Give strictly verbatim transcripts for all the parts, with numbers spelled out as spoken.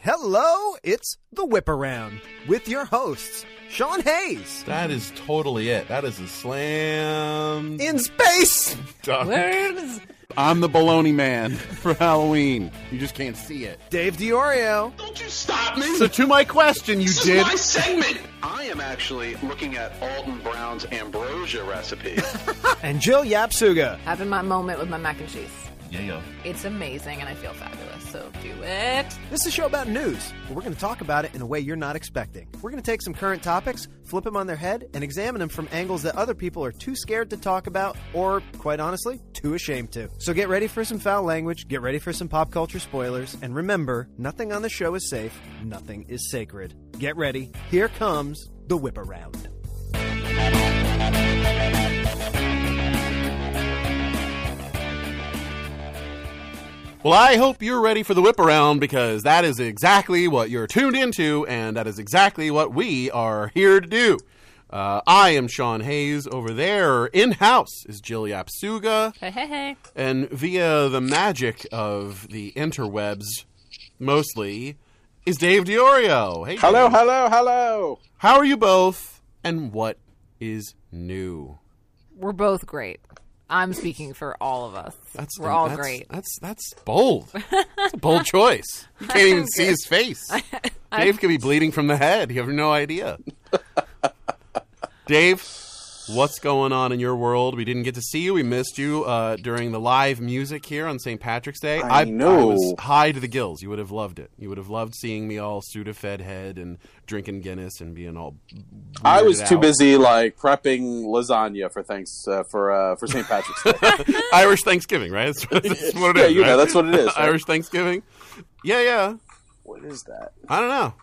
Hello, it's The Whip Around with your hosts, Sean Hayes. That is totally it. That is a slam. In space! I'm the baloney man for Halloween. You just can't see it. Dave DiOrio. Don't you stop me! So to my question, you this did. Is my segment! I am actually looking at Alton Brown's ambrosia recipe. And Jill Yapsuga. Having my moment with my mac and cheese. Yeah, yeah. It's amazing, and I feel fabulous, so do it. This is a show about news, but we're going to talk about it in a way you're not expecting. We're going to take some current topics, flip them on their head, and examine them from angles that other people are too scared to talk about, or, quite honestly, too ashamed to. So get ready for some foul language, get ready for some pop culture spoilers, and remember, nothing on the show is safe, nothing is sacred. Get ready. Here comes The Whip Around. Well, I hope you're ready for the whip around, because that is exactly what you're tuned into, and that is exactly what we are here to do. Uh, I am Sean Hayes. Over there, in-house, is Jill Yapsuga. Hey, hey, hey. And via the magic of the interwebs, mostly, is Dave DiOrio. Hey, Hello, Dave. hello, hello. How are you both, and what is new? We're both great. I'm speaking for all of us. That's We're all that's, great. That's that's bold. That's a bold choice. You can't even see his face. Dave could be bleeding from the head. You have no idea. Dave, what's going on in your world? We didn't get to see you. We missed you uh, during the live music here on Saint Patrick's Day. I know. I was high to the gills. You would have loved it. You would have loved seeing me all Sudafed head and drinking Guinness and being all. I was too out. busy like prepping lasagna for thanks uh, for uh, for Saint Patrick's Day. Irish Thanksgiving, right? That's what, that's what it Yeah, is. you know, right? that's what it is, right? Irish Thanksgiving. Yeah, yeah. What is that? I don't know.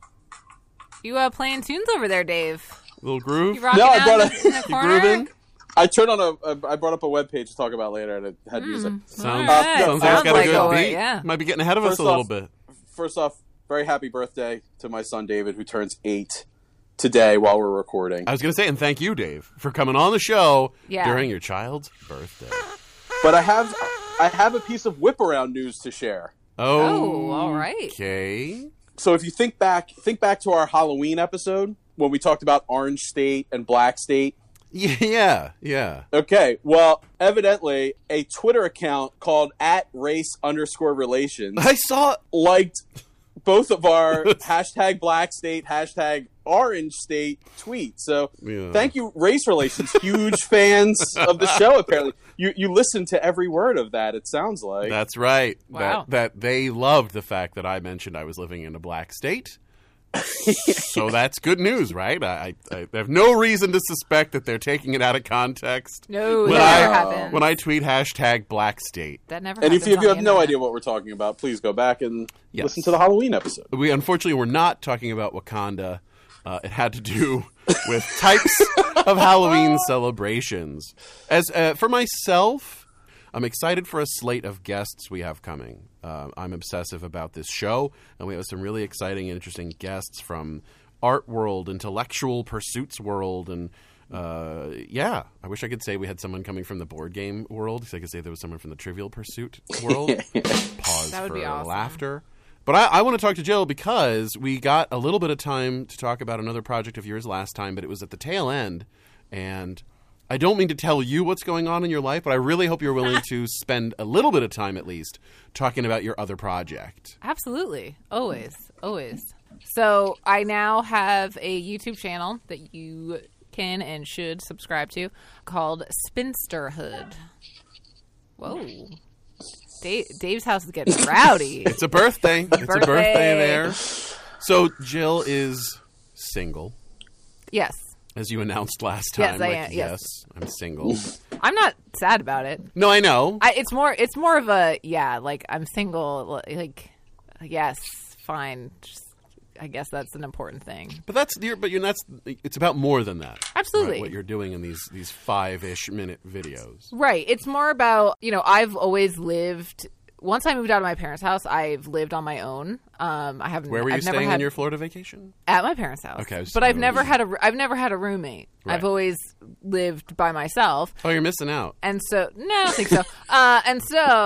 You uh, playing tunes over there, Dave? Little groove. You rocking No, I out brought in a- the, in the You corner? grooving? I turned on a, a. I brought up a webpage to talk about later, and it had music. Sounds, All right. sounds like Sounds it's got like a good a- beat. yeah. Might be getting ahead of us First a little off- bit. First off, very happy birthday to my son David, who turns eight today while we're recording. I was going to say, and thank you, Dave, for coming on the show Yeah. during your child's birthday. But I have I have a piece of whip around news to share. Oh, all right. Okay. So if you think back, think back to our Halloween episode when we talked about Orange State and Black State. Yeah, yeah. Okay, well, evidently, a Twitter account called at race underscore relations I saw. liked both of our hashtag Black State, hashtag Orange State tweets. So Yeah. thank you, Race Relations. Huge fans of the show, apparently. You you listen to every word of that, it sounds like. That's right. Wow. That, that they loved the fact that I mentioned I was living in a black state. So that's good news, right? I, I, I have no reason to suspect that they're taking it out of context. No, When that I- never happens. When I tweet hashtag black state. that never and happens if you, if you on have the no internet. idea what we're talking about, please go back and Yes. listen to the Halloween episode. We unfortunately were not talking about Wakanda. Uh, it had to do with types of Halloween celebrations. As uh, for myself, I'm excited for a slate of guests we have coming. Uh, I'm obsessive about this show, and we have some really exciting and interesting guests from art world, intellectual pursuits world, and uh, yeah, I wish I could say we had someone coming from the board game world, because I could say there was someone from the Trivial Pursuit world. Pause That would for be awesome. laughter. But I, I want to talk to Jill because we got a little bit of time to talk about another project of yours last time, but it was at the tail end. And I don't mean to tell you what's going on in your life, but I really hope you're willing to spend a little bit of time at least talking about your other project. Absolutely. Always. Always. So I now have a YouTube channel that you can and should subscribe to called Spinsterhood. Whoa. Dave, Dave's house is getting rowdy. It's a birthday. It's a Birthday. birthday there. So Jill is single, Yes. as you announced last Yes, time. I like, am, yes. yes, I'm single. I'm not sad about it. No, I know. I, it's more it's more of a yeah, like I'm single, like yes, fine. Just, I guess that's an important thing. But that's you're, but you're that's it's about more than that. Absolutely. right? What you're doing in these these five-ish minute videos. Right. It's more about, you know, I've always lived once I moved out of my parents' house, I've lived on my own. Um, I haven't. Where were you I've never staying had, on your Florida vacation? At my parents' house. Okay, I was- but I've I never was- had a. I've never had a roommate. Right. I've always lived by myself, Oh, you're missing out. and so no, I don't think so. uh, and so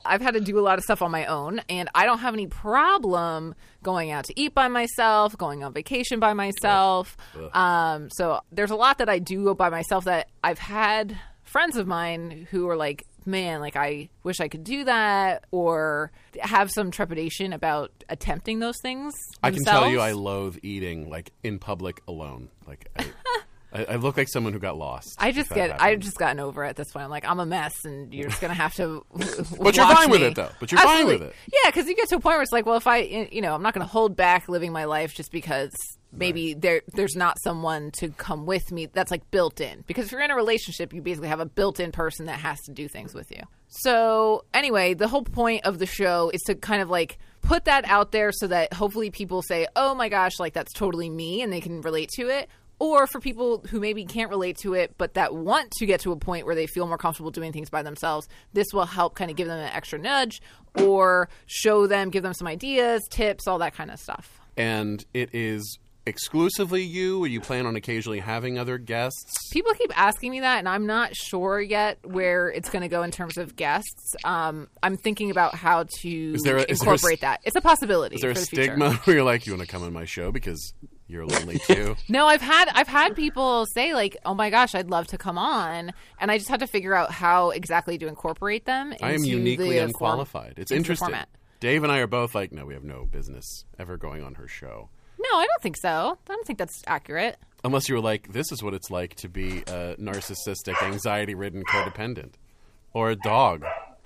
I've had to do a lot of stuff on my own, and I don't have any problem going out to eat by myself, going on vacation by myself. Um, so there's a lot that I do by myself that I've had friends of mine who are like, man, like I wish I could do that, or have some trepidation about attempting those things themselves. I can tell you I loathe eating like in public alone. Like I, I, I look like someone who got lost. I just if that get, happens. I've just gotten over it at this point. I'm like, I'm a mess, and you're just gonna have to. But you're watch fine with me. it, though. But you're fine Absolutely. with it. Yeah, because you get to a point where it's like, well, if I, you know, I'm not gonna hold back living my life just because maybe right. there there's not someone to come with me that's like built in. Because if you're in a relationship, you basically have a built-in person that has to do things with you. So anyway, the whole point of the show is to kind of like put that out there so that hopefully people say, oh my gosh, like that's totally me, and they can relate to it. Or for people who maybe can't relate to it, but that want to get to a point where they feel more comfortable doing things by themselves, this will help kind of give them an extra nudge or show them, give them some ideas, tips, all that kind of stuff. And it is exclusively you, or you plan on occasionally having other guests? People keep asking me that, and I'm not sure yet where it's going to go in terms of guests. Um, I'm thinking about how to is there a, is incorporate there a, that. It's a possibility. Is there for a the stigma future. where you're like, you want to come on my show because you're lonely too? No, I've had I've had people say like, "Oh my gosh, I'd love to come on," and I just have to figure out how exactly to incorporate them. Into I am uniquely the unqualified. Form, it's into interesting. The format. Dave and I are both like, no, we have no business ever going on her show. No, I don't think so. I don't think that's accurate. Unless you were like, this is what it's like to be a narcissistic, anxiety-ridden codependent. Or a dog.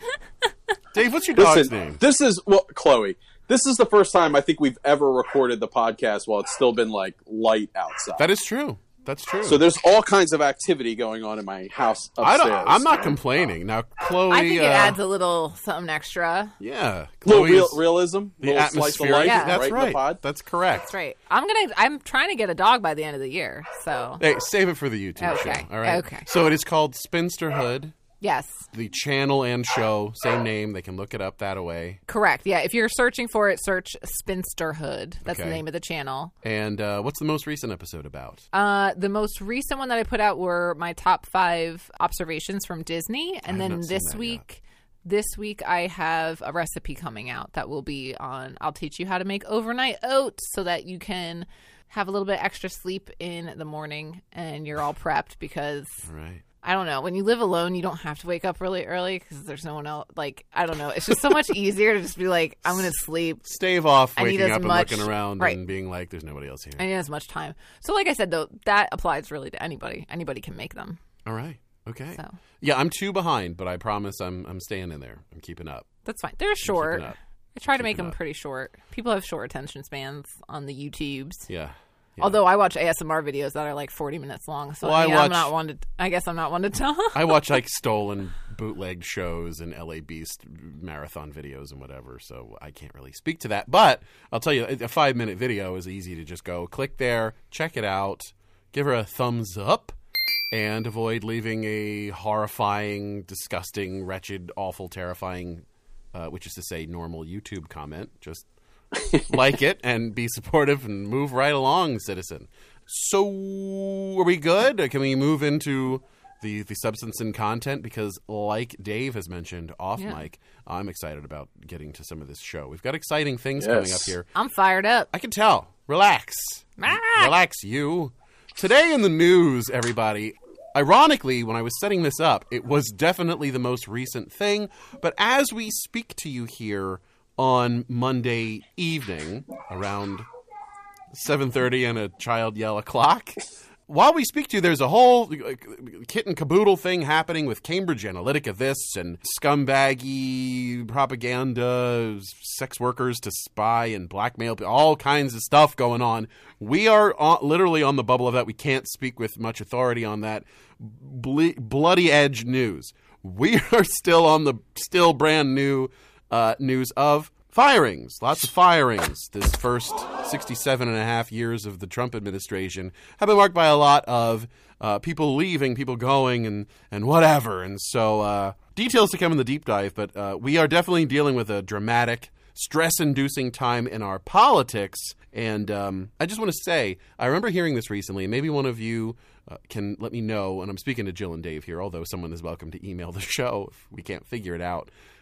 Dave, what's your dog's Listen, name? This is, well, Chloe, this is the first time I think we've ever recorded the podcast while it's still been, like, light outside. That is true. That's true. So there's all kinds of activity going on in my house upstairs. I don't, I'm not complaining. Now, Chloe... I think uh, it adds a little something extra. Yeah. Little Chloe real, is realism. the little slice of atmosphere. life Yeah. That's right, in right. the pod. That's correct. That's right. I'm gonna. I'm trying to get a dog by the end of the year. So Hey, save it for the YouTube Okay. show. All right. Okay. So it is called Spinsterhood. yes, The channel and show, same name. They can look it up that way. correct. Yeah, if you're searching for it, search Spinsterhood. That's Okay. the name of the channel. And uh, what's the most recent episode about? Uh, the most recent one that I put out were my top five observations from Disney, and have then not seen this that week, this week I have a recipe coming out that will be on. I'll teach you how to make overnight oats so that you can have a little bit extra sleep in the morning, and you're all prepped because. All right. I don't know. When you live alone, you don't have to wake up really early because there's no one else. Like, I don't know. It's just so much easier to just be like, I'm going to sleep. Stave off I need waking as up much- and looking around right. and being like, there's nobody else here. I need as much time. So, like I said, though, that applies really to anybody. Anybody can make them. All right. Okay. So. Yeah, I'm two behind, but I promise I'm I'm staying in there. I'm keeping up. That's fine. They're short. up. I try to make Keeping them up. pretty short. People have short attention spans on the YouTubes. Yeah. Yeah. Although I watch A S M R videos that are like forty minutes long. So Well, I yeah, watch- I'm not one to. I guess I'm not one to tell. I watch like stolen bootleg shows and L A Beast marathon videos and whatever, so I can't really speak to that. But I'll tell you, a five minute video is easy to just go click there, check it out, give her a thumbs up, and avoid leaving a horrifying, disgusting, wretched, awful, terrifying, uh, which is to say normal YouTube comment. Just like it and be supportive and move right along, citizen. So are we good? Can we move into the, the substance and content? Because like Dave has mentioned off Yeah. mic, I'm excited about getting to some of this show. We've got exciting things Yes. coming up here. I'm fired up. I can tell. Relax. Ah! Relax, you. Today in the news, everybody. Ironically, when I was setting this up, it was definitely the most recent thing. But as we speak to you here on Monday evening, around seven thirty and a child yell o'clock, while we speak to you, there's a whole uh, kit and caboodle thing happening with Cambridge Analytica this and scumbaggy propaganda, sex workers to spy and blackmail, all kinds of stuff going on. We are on, literally on the bubble of that. We can't speak with much authority on that. Ble- bloody edge news. We are still on the still brand new uh, news of firings. Lots of firings. This first sixty-seven and a half years of the Trump administration have been marked by a lot of uh, people leaving, people going, and, and whatever. And so uh, details to come in the deep dive, but uh, we are definitely dealing with a dramatic, stress-inducing time in our politics. And um, I just want to say, I remember hearing this recently, and maybe one of you uh, can let me know, and I'm speaking to Jill and Dave here, although someone is welcome to email the show if we can't figure it out.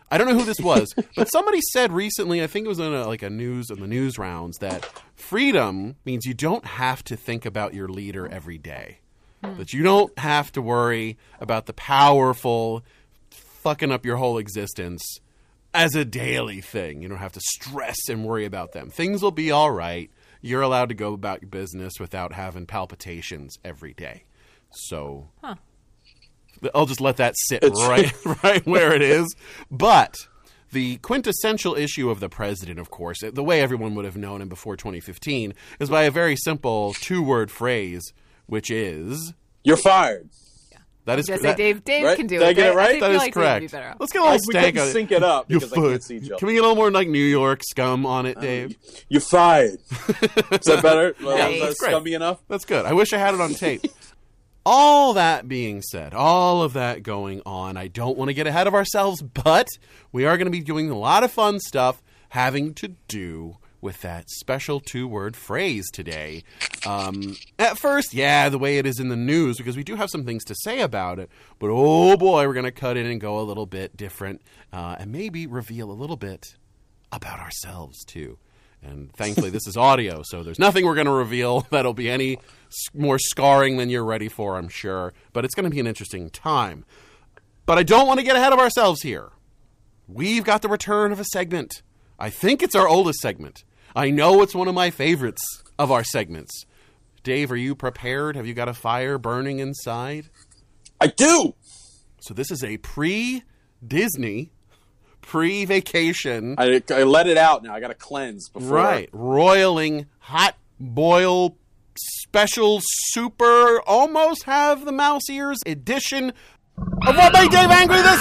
I don't know who this was, but somebody said recently, I think it was in a, like a news in the news rounds, that freedom means you don't have to think about your leader every day. Hmm. That you don't have to worry about the powerful fucking up your whole existence as a daily thing. You don't have to stress and worry about them. Things will be all right. You're allowed to go about your business without having palpitations every day. So huh. I'll just let that sit right, right where it is. But the quintessential issue of the president, of course, the way everyone would have known him before twenty fifteen, is by a very simple two-word phrase, which is... You're fired. That is correct. that, Dave, Dave right? can do Did it. I get it right? I that feel is like correct. Dave would be Let's get a little I, we stank couldn't on it. sync it up You're because I fired. can't see Jill. Can we get a little more like New York scum on it, Dave? Uh, you're fired. Is that better? Well, Yeah, is that that's great. scummy enough? That's good. I wish I had it on tape. All that being said, all of that going on, I don't want to get ahead of ourselves, but we are going to be doing a lot of fun stuff having to do with that special two-word phrase today. Um, at first, yeah, the way it is in the news, because we do have some things to say about it, but oh boy, we're going to cut in and go a little bit different, uh, and maybe reveal a little bit about ourselves, too. And thankfully, this is audio, so there's nothing we're going to reveal that'll be any more scarring than you're ready for, I'm sure. But it's going to be an interesting time. But I don't want to get ahead of ourselves here. We've got the return of a segment. I think it's our oldest segment. I know it's one of my favorites of our segments. Dave, are you prepared? Have you got a fire burning inside? I do! So this is a pre-Disney... pre-vacation. I, I let it out now. I got to cleanse before. Right. Roiling, hot, boil, special, super, almost have the mouse ears edition of What Made Dave Angry This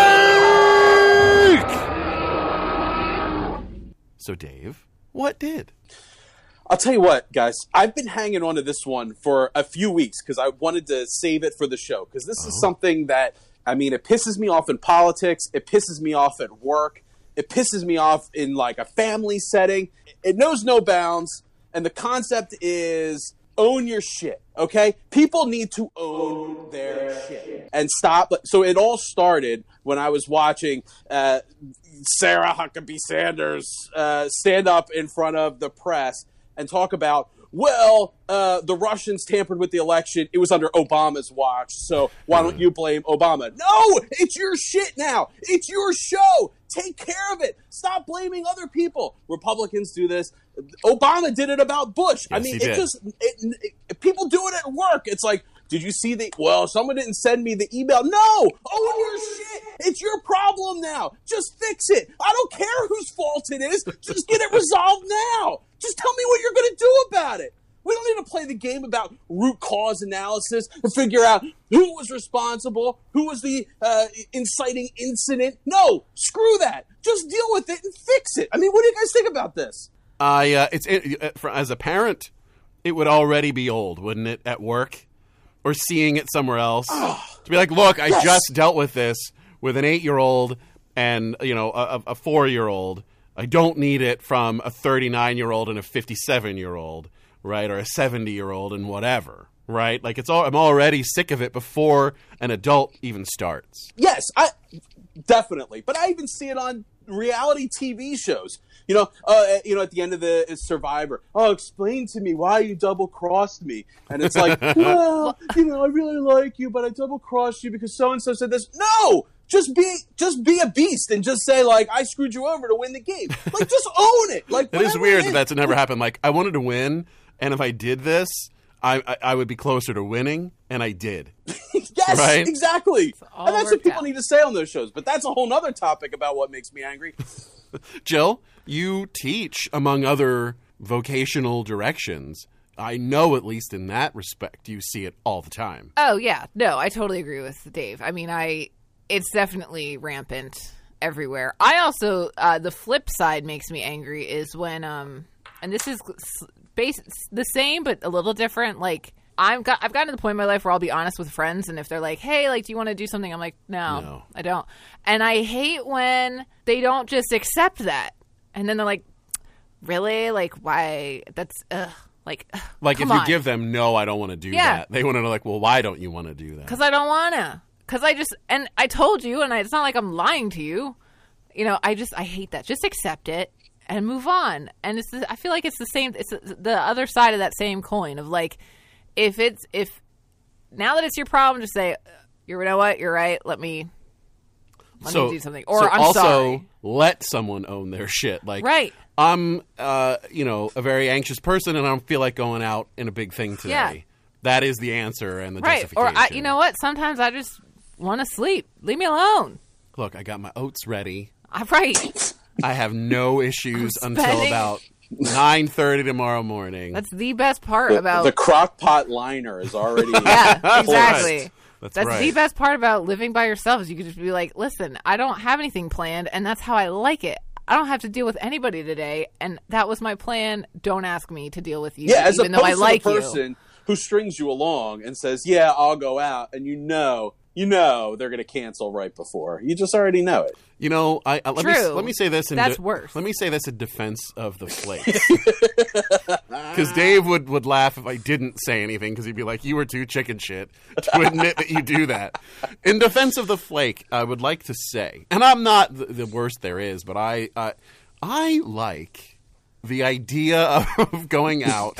Week! So, Dave, what did? I'll tell you what, guys. I've been hanging on to this one for a few weeks because I wanted to save it for the show because this oh. is something that I mean, it pisses me off in politics. It pisses me off at work. It pisses me off in, like, a family setting. It knows no bounds. And the concept is own your shit, okay? People need to own their shit and stop. So it all started when I was watching uh, Sarah Huckabee Sanders uh, stand up in front of the press and talk about, well, uh, the Russians tampered with the election. It was under Obama's watch, so why don't you blame Obama? No, it's your shit now. It's your show. Take care of it. Stop blaming other people. Republicans do this. Obama did it about Bush. Yes, I mean, he it did. just it, it, people do it at work. It's like, did you see the? Well, someone didn't send me the email. No, own your shit. It's your problem now. Just fix it. I don't care whose fault it is. Just get it resolved now. Just tell me what you're going to do about it. We don't need to play the game about root cause analysis and figure out who was responsible, who was the uh, inciting incident. No, screw that. Just deal with it and fix it. I mean, what do you guys think about this? I uh, it's it, uh, for, as a parent, it would already be old, wouldn't it, at work or seeing it somewhere else? Oh, to be like, look, I yes. just dealt with this with an eight-year-old and you know a, a four-year-old. I don't need it from a thirty-nine-year-old and a fifty-seven-year-old, right, or a seventy-year-old and whatever, right? Like it's all. I'm already sick of it before an adult even starts. Yes, I definitely. But I even see it on reality T V shows. You know, uh, you know, at the end of the uh, Survivor, oh, explain to me why you double-crossed me. And it's like, well, you know, I really like you, but I double-crossed you because so-and-so said this. No! Just be just be a beast and just say, like, I screwed you over to win the game. Like, just own it. Like, It is weird that it that's never happened. Like, I wanted to win, and if I did this, I, I, I would be closer to winning, and I did. Yes, Right? exactly. all And that's what worked people out. need to say on those shows. But that's a whole other topic about what makes me angry. Jill, you teach, among other vocational directions. I know, at least in that respect, you see it all the time. Oh, yeah. No, I totally agree with Dave. I mean, I it's definitely rampant everywhere. I also, uh, the flip side makes me angry is when, um, and this is base, the same but a little different, like, I've got I've gotten to the point in my life where I'll be honest with friends, and if they're like, "Hey, like, do you want to do something?" I'm like, "No, No. I don't." And I hate when they don't just accept that, and then they're like, "Really? Like, why? That's ugh." Like, ugh, Like, if come you on. give them, no, I don't want to do Yeah. that, they want to know, like, well, why don't you want to do that? Because I don't want to. Because I just, and I told you, and I, it's not like I'm lying to you. You know, I just I hate that. Just accept it and move on. And it's the, I feel like it's the same. It's the other side of that same coin of like, if it's if now that it's your problem, just say, you know what, you're right. Let me let so, me do something. Or so I'm also sorry. let someone own their shit. Like, right. I'm, uh, you know, a very anxious person, and I don't feel like going out in a big thing today. Yeah. That is the answer and the right. justification. Or I, you know what? Sometimes I just want to sleep. Leave me alone. Look, I got my oats ready. I'm right. I have no issues until spending- about nine thirty tomorrow morning. That's the best part The, about the crock pot liner is already. yeah, exactly. That's, That's right. the best part about living by yourself is you can just be like, listen, I don't have anything planned, and that's how I like it. I don't have to deal with anybody today, and that was my plan. Don't ask me to deal with you, Yeah, as even opposed though I to like the you. person who strings you along and says, "Yeah, I'll go out," and you know, you know, they're going to cancel right before. You just already know it. You know, I uh, let me True. let me say this. In That's de- worse. Let me say this in defense of the flakes, because Dave would, would laugh if I didn't say anything, because he'd be like, "You were too chicken shit to admit that you do that." In defense of the flake, I would like to say, and I'm not the, the worst there is, but I uh, I like the idea of going out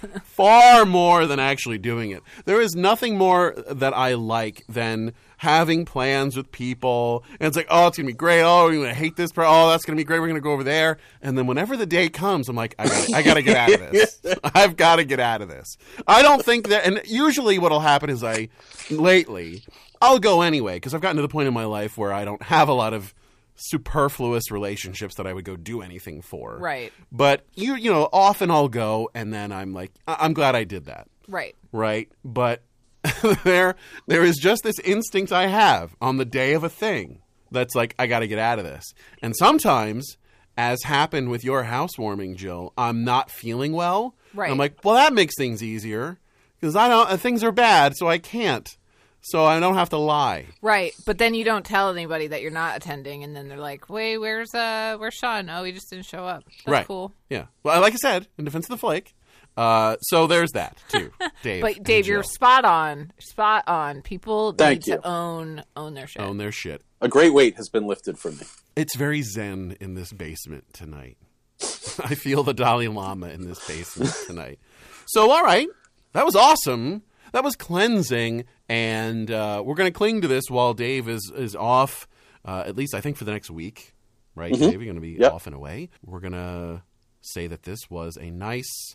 far more than actually doing it. There is nothing more that I like than having plans with people, and it's like, oh, it's going to be great. Oh, you're going to hate this. Oh, that's going to be great. We're going to go over there. And then whenever the day comes, I'm like, I gotta, I got to get out of this. I've got to get out of this. I don't think that, and usually what'll happen is I, lately, I'll go anyway, because I've gotten to the point in my life where I don't have a lot of superfluous relationships that I would go do anything for. Right. But you you know, often I'll go and then I'm like, I- I'm glad I did that. Right. Right. But there there is just this instinct I have on the day of a thing that's like, I got to get out of this. And sometimes, as happened with your housewarming, Jill, I'm not feeling well. Right. I'm like, well, that makes things easier because I don't things are bad, so I can't. So I don't have to lie. Right, but then you don't tell anybody that you're not attending, and then they're like, "Wait, where's uh, where's Sean? Oh, he just didn't show up. That's Right. cool." Yeah. Well, like I said, in defense of the flake. Uh, so there's that too, Dave. But and Dave, Jill. you're spot on. Spot on. People Thank need you. to own own their shit. own their shit. A great weight has been lifted from me. It's very zen in this basement tonight. I feel the Dalai Lama in this basement tonight. So, all right. That was awesome. That was cleansing. And uh, we're going to cling to this while Dave is, is off, uh, at least I think for the next week. Right, Mm-hmm. Dave? You're going to be Yep. off and away. We're going to say that this was a nice,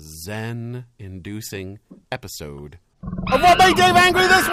zen-inducing episode of What Made Dave Angry This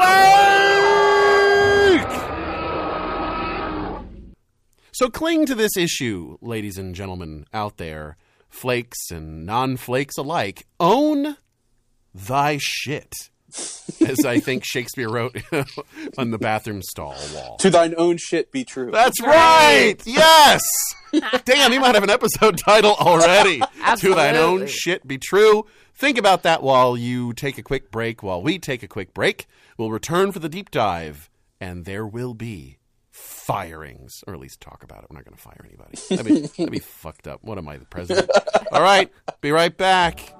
Week! So cling to this issue, ladies and gentlemen out there, flakes and non-flakes alike. Own thy shit, as I think Shakespeare wrote on the bathroom stall wall. To thine own shit be true. That's right! Yes! Damn, he might have an episode title already. To thine own Absolutely. shit be true. Think about that while you take a quick break, while we take a quick break. We'll return for the deep dive, and there will be firings, or at least talk about it. We're not going to fire anybody. That'd be, that'd be fucked up. What am I, the president? All right, be right back.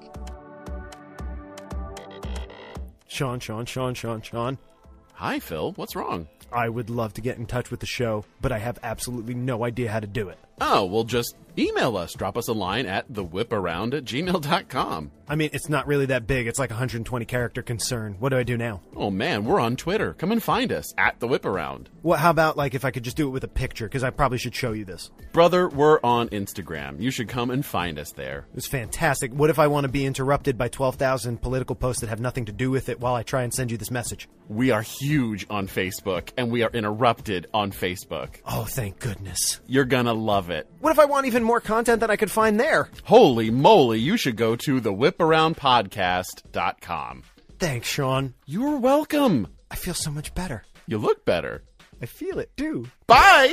Sean, Sean, Sean, Sean, Sean. Hi, Phil. What's wrong? I would love to get in touch with the show, but I have absolutely no idea how to do it. Oh, well, just email us. Drop us a line at thewhiparound at gmail dot com. I mean, it's not really that big. It's like a one hundred twenty character concern. What do I do now? Oh, man, we're on Twitter. Come and find us at thewhiparound. Well, how about like if I could just do it with a picture? Because I probably should show you this. Brother, we're on Instagram. You should come and find us there. It's fantastic. What if I want to be interrupted by twelve thousand political posts that have nothing to do with it while I try and send you this message? We are huge on Facebook, and we are interrupted on Facebook. Oh, thank goodness. You're gonna love it. What if I want even more content that I could find there? Holy moly, you should go to the whip around podcast dot com. Thanks, Sean. You're welcome. I feel so much better. You look better. I feel it, too. Bye!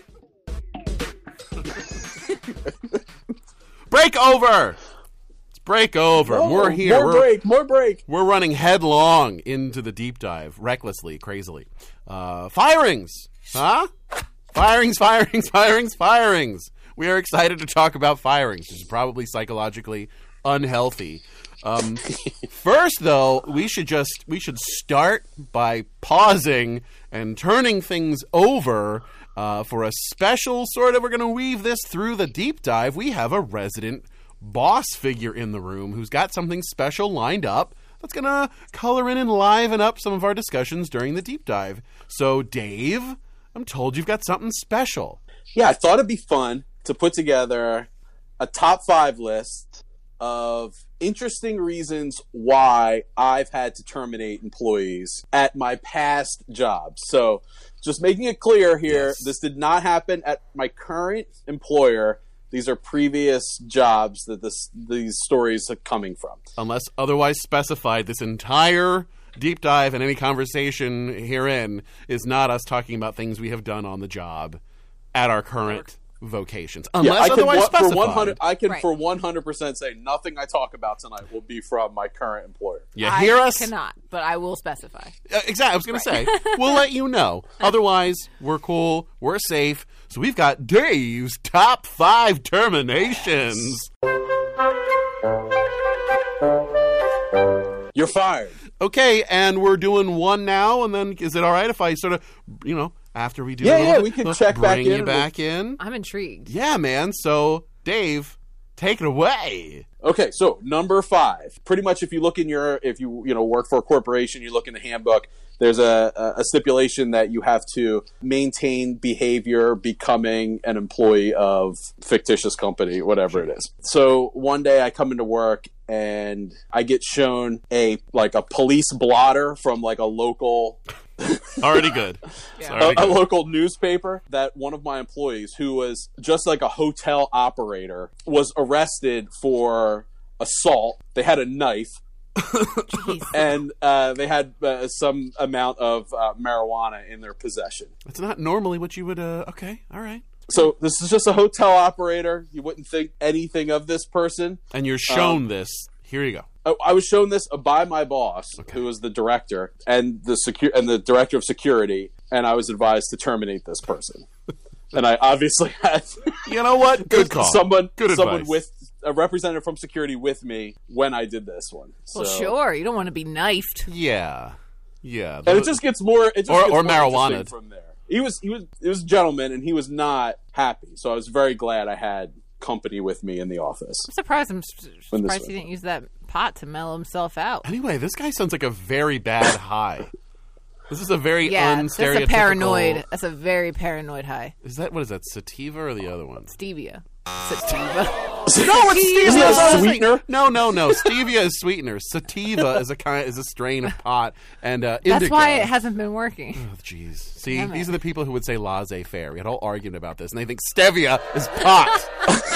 Break over! It's break over. Oh, We're here. More We're, break. More break. We're running headlong into the deep dive, recklessly, crazily. Uh, firings! Huh? Firings, firings, firings, firings! We are excited to talk about firings, which is probably psychologically unhealthy. Um, first, though, we should just we should start by pausing and turning things over Uh, for a special sort of, we're going to weave this through the deep dive, we have a resident boss figure in the room who's got something special lined up that's going to color in and liven up some of our discussions during the deep dive. So, Dave, I'm told you've got something special. Yeah, I thought it'd be fun to put together a top five list of interesting reasons why I've had to terminate employees at my past jobs. So just making it clear here, Yes. This did not happen at my current employer. These are previous jobs that this these stories are coming from. Unless otherwise specified, this entire deep dive and any conversation herein is not us talking about things we have done on the job at our current vocations. Unless yeah, I can, otherwise for specified. one hundred I can Right. for one hundred percent say nothing I talk about tonight will be from my current employer. You I hear us? cannot, but I will specify. Uh, exactly. I was going to say, we'll let you know. Otherwise, we're cool. We're safe. So we've got Dave's top five terminations. You're fired. Okay, and we're doing one now, and then is it all right if I sort of, you know, after we do Yeah, a little yeah, bit, we can uh, check back bring in you and back in? I'm intrigued. Yeah, man. So, Dave, take it away. Okay, so number five. Pretty much, if you look in your, if you you know work for a corporation, you look in the handbook. There's a, a stipulation that you have to maintain behavior becoming an employee of fictitious company, whatever it is. So one day I come into work and I get shown a like a police blotter from like a local Already good. It's Yeah. a, already a good. local newspaper that one of my employees, who was just like a hotel operator, was arrested for assault. They had a knife. Jeez. And uh, they had uh, some amount of uh, marijuana in their possession. It's not normally what you would, uh, okay, all right. So this is just a hotel operator. You wouldn't think anything of this person. And you're shown this. Here you go. I, I was shown this by my boss, Okay. who was the director and the secu- and the director of security, and I was advised to terminate this person. And I obviously had You know what? Good call. someone Good someone advice. with a representative from security with me when I did this one. So, Well, sure. You don't want to be knifed. Yeah. Yeah. and it just gets more. It just Or- gets or more marijuana. interesting from there. He was he was it was a gentleman, and he was not happy. So I was very glad I had company with me in the office. I'm surprised. I'm s- When this surprised was- he didn't use that pot to mellow himself out. Anyway, this guy sounds like a very bad high. This is a very Yeah, that's unstereotypical. a paranoid. That's a very paranoid high. Is that, what is that, sativa or the other one? Stevia. Sativa. No, it's stevia. Isn't that That's the sweetener? thing. No, no, no. Stevia is sweetener. Sativa is a kind is a strain of pot, and uh, That's indica. why it hasn't been working. Oh, jeez. See, Damn it. these are the people who would say laissez-faire. We had a whole argument about this, and they think stevia is pot.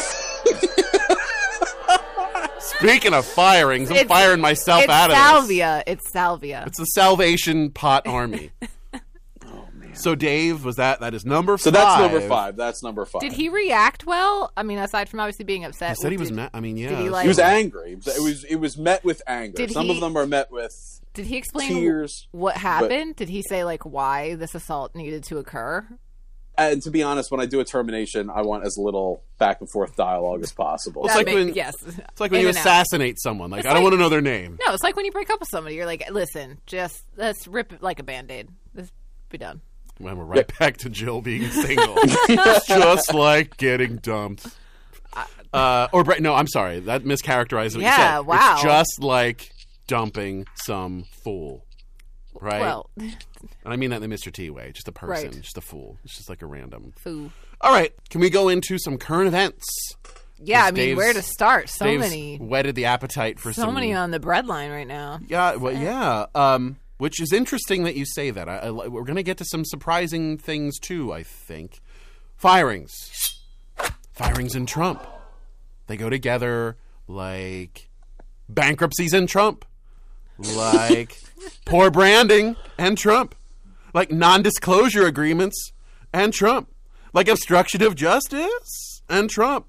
Speaking of firings, I'm It's- firing myself It's out of this. salvia. It's salvia. It's the Salvation Pot Army. So, Dave, was that that is number So five? that's number five. That's number five. Did he react well? I mean, aside from obviously being upset. He said he did, was. Ma- I mean, yeah. did he, it was- like- He was angry. It was it was met with anger. Did Some he- of them are met with Did he explain tears. what happened? Did he say like why this assault needed to occur? And to be honest, when I do a termination, I want as little back and forth dialogue as possible. It's That like ma- when- yes. It's like when In you and out. assassinate someone. Like, It's I don't like- want to know their name. No, it's like when you break up with somebody. You're like, listen, just let's rip it like a band-aid. Let's be done. When we're right back to Jill being single, just like getting dumped. Uh, or Bre- no, I'm sorry, that mischaracterized what Yeah, you said. wow. It's just like dumping some fool, right? Well, and I mean that in the Mister T way, just a person, Right. just a fool. It's just like a random. foo. All right, can we go into some current events? Yeah, I Dave's- mean, where to start? So Dave's many, whetted the appetite for so some many on the breadline right now. Yeah, well, yeah. Um, which is interesting that you say that. I, I, we're going to get to some surprising things too, I think. Firings. Firings and Trump. They go together like bankruptcies and Trump. Like poor branding and Trump. Like non-disclosure agreements and Trump. Like obstruction of justice and Trump.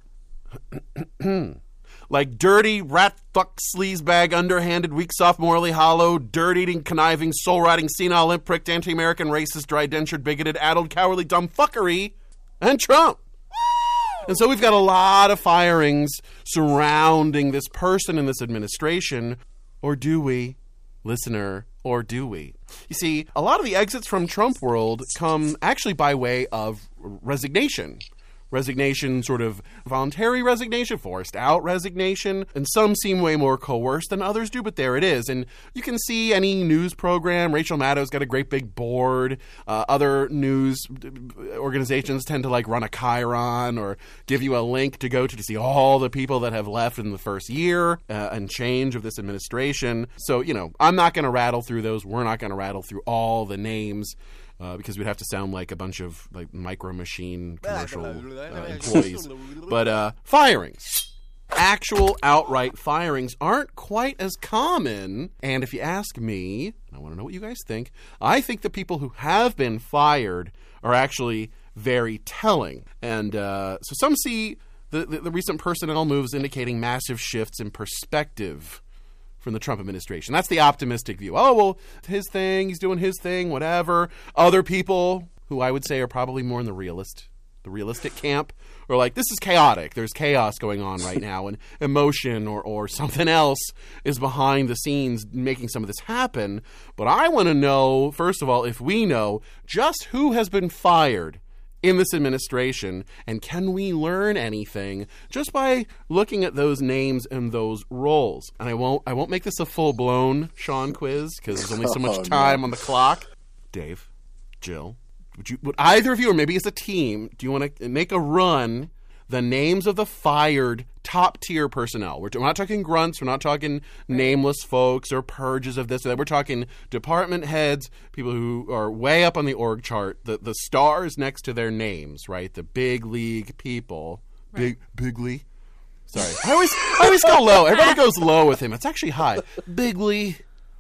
Like dirty, rat fuck, sleazebag, underhanded, weak, soft, morally hollow, dirt-eating, conniving, soul-rotting, senile, limp-pricked, anti-American, racist, dry-dentured, bigoted, addled, cowardly, dumb fuckery, and Trump. And so we've got a lot of firings surrounding this person in this administration. Or do we, listener, or do we? You see, a lot of the exits from Trump world come actually by way of resignation. Resignation, sort of voluntary resignation, forced out resignation, and some seem way more coerced than others do, but there it is. And you can see any news program. Rachel Maddow's got a great big board. Uh, other news organizations tend to like run a chyron or give you a link to go to to see all the people that have left in the first year uh, and change of this administration. So, you know, I'm not going to rattle through those. We're not going to rattle through all the names. Uh, because we'd have to sound like a bunch of like Micro Machine commercial uh, employees. But uh, firings, actual outright firings aren't quite as common. And if you ask me, I want to know what you guys think, I think the people who have been fired are actually very telling. And uh, so some see the, the, the recent personnel moves indicating massive shifts in perspective from the Trump administration. That's the optimistic view. Oh, well, his thing, he's doing his thing, whatever. Other people, who I would say are probably more in the realist, the realistic camp, are like, this is chaotic. There's chaos going on right now, and emotion or, or something else is behind the scenes making some of this happen. But I want to know, first of all, if we know just who has been fired in this administration, and can we learn anything just by looking at those names and those roles? And I won't I won't make this a full-blown Sean quiz because there's only so much Oh, time no. on the clock. Dave, Jill, would you would either of you, or maybe as a team, do you want to make a run the names of the fired top-tier personnel? We're, we're not talking grunts. We're not talking nameless folks or purges of this or that. We're talking department heads, people who are way up on the org chart, the, the stars next to their names, right? The big league people. Big, bigly. Sorry. I always, I always go low. Everybody goes low with him. It's actually high. Bigly.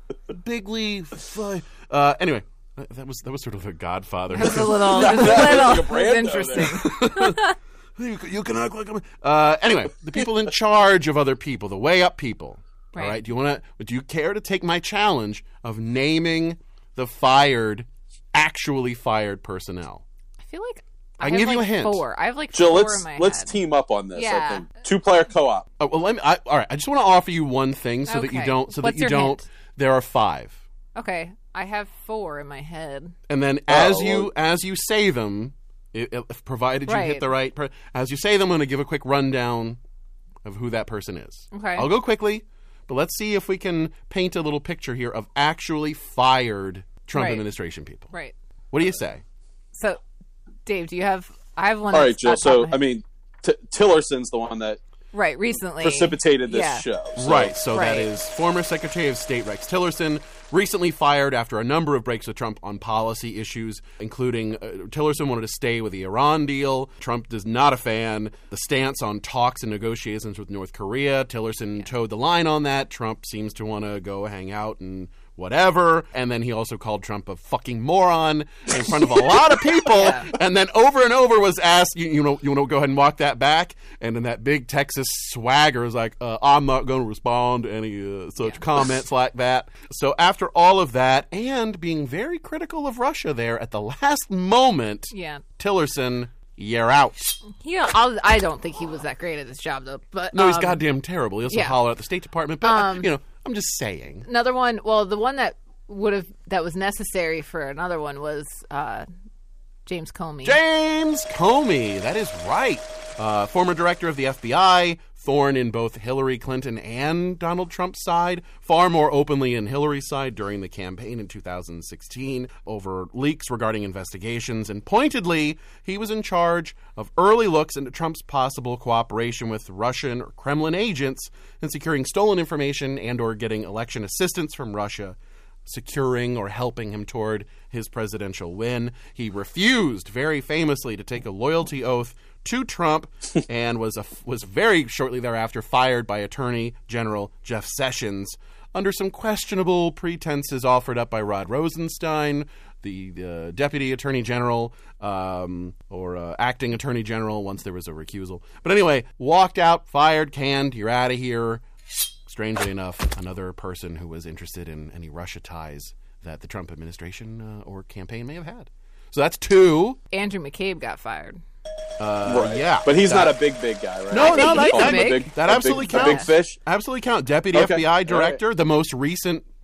Bigly. Fi- uh, anyway. That was that was sort of a Godfather. It was a little, it was a Like a little, it was brand though interesting. You, you can act like I'm. Uh, anyway, the people in charge of other people, the way up people. Right. All right. Do you want to? Do you care to take my challenge of naming the fired, actually fired personnel? I feel like I I, can have give you like a hint. Four. I have like Jill, four let's in my let's head. team up on this. I Yeah. think two player co-op. Oh, well, let me. I, all right. I just want to offer you one thing so that you Okay. don't. So What's that you your don't. hint? There are five, Okay, I have four in my head. and then as Oh, you well- as you say them, i- if provided you hit Right. the right, per- as you say them, I'm going to give a quick rundown of who that person is. Okay. I'll go quickly, but let's see if we can paint a little picture here of actually fired Trump Right. administration people. Right. What do you say? So, Dave, do you have? I have one. All right, that's Jill. on top of So my head. I mean, T- Tillerson's the one that right, recently precipitated this yeah. show. So- Right, so Right. that is former Secretary of State Rex Tillerson, recently fired after a number of breaks with Trump on policy issues, including uh, Tillerson wanted to stay with the Iran deal. Trump is not a fan. The stance on talks and negotiations with North Korea, Tillerson towed the line on that. Trump seems to want to go hang out and whatever. And then he also called Trump a fucking moron in front of a lot of people. And then over and over was asked, you, you know, you want to go ahead and walk that back? And then that big Texas swagger is like, uh, I'm not going to respond to any uh, such comments like that. So after all of that, and being very critical of Russia there at the last moment, Yeah. Tillerson, you're out. Yeah, I'll, I don't think he was that great at his job, though. But No, he's um, goddamn terrible. He also yeah. hollered at the State Department. But, Um, you know, I'm just saying. Another one. Well, the one that would have that was necessary for another one was uh, James Comey. James Comey, that is right. Uh, former director of the F B I, thorn in both Hillary Clinton and Donald Trump's side, far more openly in Hillary's side during the campaign in two thousand sixteen over leaks regarding investigations, and pointedly, he was in charge of early looks into Trump's possible cooperation with Russian or Kremlin agents in securing stolen information and or getting election assistance from Russia, securing or helping him toward his presidential win. He refused, very famously, to take a loyalty oath to Trump and was a, was very shortly thereafter fired by Attorney General Jeff Sessions under some questionable pretenses offered up by Rod Rosenstein, the, the Deputy Attorney General, um, or uh, Acting Attorney General once there was a recusal. But anyway, walked out, fired, canned, you're out of here. Strangely enough, another person who was interested in any Russia ties that the Trump administration uh, or campaign may have had. So that's two. Andrew McCabe got fired. Uh, Right. Yeah. But he's that, not a big, big guy, right? No, no, I think that, he's that, big. that a absolutely big, a counts. big fish. Absolutely count. Deputy Okay. F B I All director, right. the most recent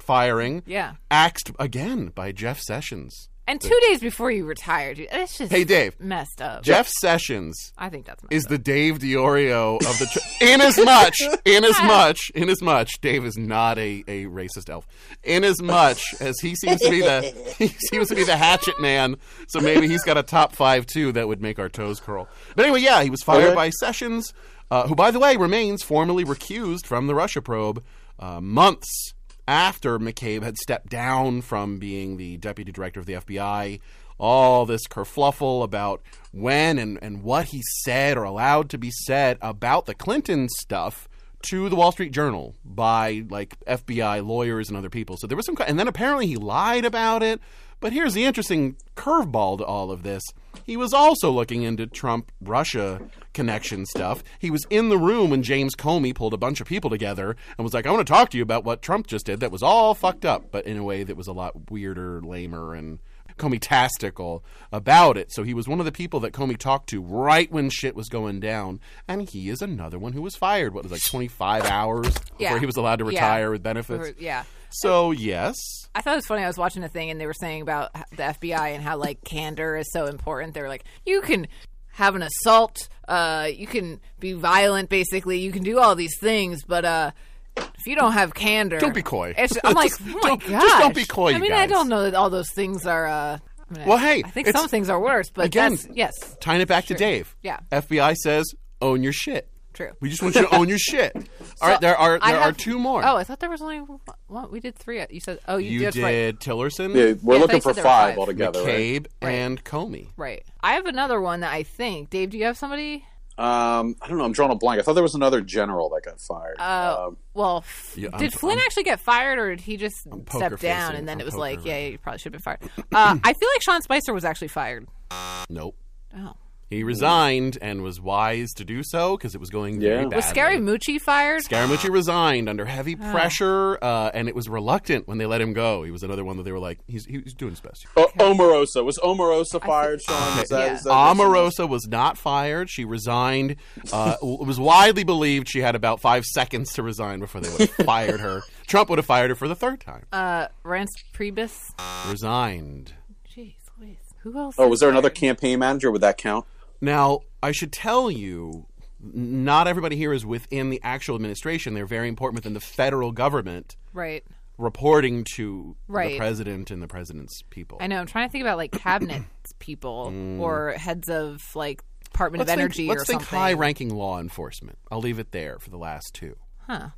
firing. Yeah. Axed again by Jeff Sessions. And two days before you retired, dude, it's just Hey, Dave. messed up. Jeff Sessions I think that's messed is up. the Dave Diorio of the... Tr- in as much, in as much, in as much, Dave is not a, a racist elf. In as much as he seems to be the he seems to be the hatchet man, so maybe he's got a top five, too, that would make our toes curl. But anyway, yeah, he was fired Okay. by Sessions, uh, who, by the way, remains formally recused from the Russia probe uh, months after McCabe had stepped down from being the deputy director of the F B I. All this kerfluffle about when and, and what he said or allowed to be said about the Clinton stuff to the Wall Street Journal by like F B I lawyers and other people. So there was some, and then apparently he lied about it. But here's the interesting curveball to all of this. He was also looking into Trump-Russia connection stuff. He was in the room when James Comey pulled a bunch of people together and was like, I want to talk to you about what Trump just did that was all fucked up, but in a way that was a lot weirder, lamer, and Comey-tastical about it. So he was one of the people that Comey talked to right when shit was going down. And he is another one who was fired, what was it, like twenty-five hours before Yeah. he was allowed to Yeah. retire with benefits? Yeah. So, yes. I thought it was funny. I was watching a thing and they were saying about the F B I and how like candor is so important. They were like, you can have an assault, uh, you can be violent, basically, you can do all these things, but uh, if you don't have candor, Don't be coy. It's, I'm like, Just oh my don't- gosh. just don't be coy, I you mean, I guys. don't know that all those things are. Uh, I mean, Well, hey, I think it's- some things are worse, but again, that's, yes, Tying it back Sure. to Dave. Yeah. F B I says, own your shit. true. We just want you to own your shit. All right, there are I there are have- two more. Oh, I thought there was only one. We did three. You said, oh, you, you did. Right. did Tillerson, Yeah, we're Yeah, I looking thought you for said there were five, five. altogether, right? McCabe, Right. and Comey. Right. I have another one that I think. Dave, do you have somebody? Um, I don't know. I'm drawing a blank. I thought there was another general that got fired. Uh, um, well, f- Yeah, I'm- did Flynn I'm- actually get fired, or did he just poker step down facing. and then I'm it was poker like, yeah, facing. you probably should have been fired? Uh, I feel like Sean Spicer was actually fired. Nope. Oh. He resigned and was wise to do so because it was going very Yeah. badly. Was Was Scaramucci fired? Scaramucci resigned under heavy Oh. pressure, uh, and it was reluctant when they let him go. He was another one that they were like, he's he's doing his best. o- Omarosa. Was Omarosa fired, Sean? Is that, Yeah. is that what she was? Omarosa was not fired. She resigned. Uh, it was widely believed she had about five seconds to resign before they would have fired her. Trump would have fired her for the third time. Uh, Rance Priebus. Resigned. Jeez, Louise. Who else? Oh, is was there another fired? campaign manager? Would that count? Now, I should tell you, n- not everybody here is within the actual administration. They're very important within the federal government, Right. reporting to Right. the president and the president's people. I know. I'm trying to think about like cabinet people or heads of like Department Let's of think, Energy let's or think something. high-ranking law enforcement. I'll leave it there for the last two. Huh.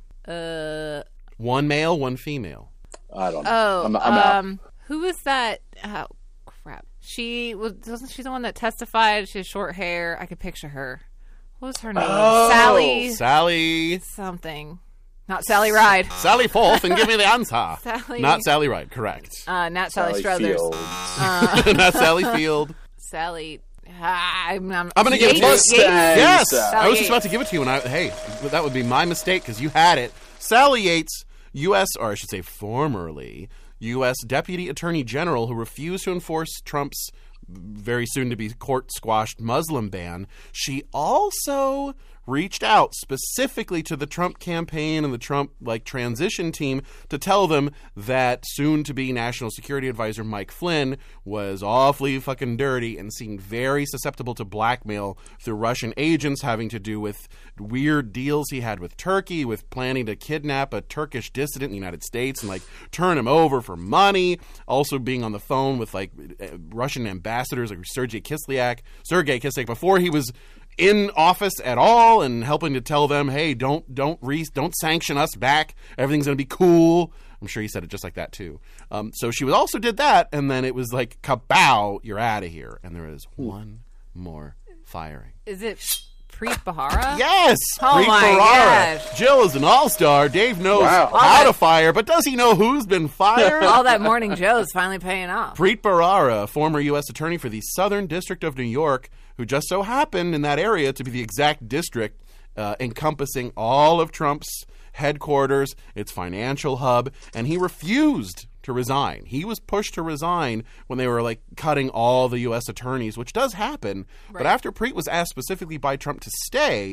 Uh. One male, one female. I don't know. Oh. I'm, I'm out. um. Who was that? Oh crap. She was. Wasn't she the one that testified? She had short hair. I could picture her. What was her name? Oh. Sally. Sally. Something. Not Sally Ride. Sally forth and give me the answer. Sally- Not Sally Ride, correct. Uh, not Sally, Sally Struthers. Field. Not Sally Field. Sally. Ah, I'm, I'm, I'm going to give it to you. Yates- Mustang. Yates? Yes, Sally I was just Yates. about to give it to you, and I hey, that would be my mistake because you had it. Sally Yates, U S or I should say, formerly U S Deputy Attorney General, who refused to enforce Trump's very soon to be court squashed Muslim ban. She also reached out specifically to the Trump campaign and the Trump like transition team to tell them that soon to be National Security Advisor Mike Flynn was awfully fucking dirty and seemed very susceptible to blackmail through Russian agents having to do with weird deals he had with Turkey, with planning to kidnap a Turkish dissident in the United States and like turn him over for money, also being on the phone with like Russian ambassadors like Sergei Kislyak, Sergei Kislyak before he was in office at all, and helping to tell them, hey, don't don't re- don't sanction us back. Everything's going to be cool. I'm sure he said it just like that too. Um, so she was also did that, and then it was like, kabow, you're out of here. And there is one more firing. Is it Preet Bharara? Yes, Oh Preet my Bharara. gosh. Jill is an all-star. Dave knows Wow. how to fire, but does he know who's been fired? All that Morning Joe's finally paying off. Preet Bharara, former U S attorney for the Southern District of New York, who just so happened in that area to be the exact district uh, encompassing all of Trump's headquarters, its financial hub, and he refused to resign. He was pushed to resign when they were like cutting all the U S attorneys, which does happen. But Right. after Preet was asked specifically by Trump to stay,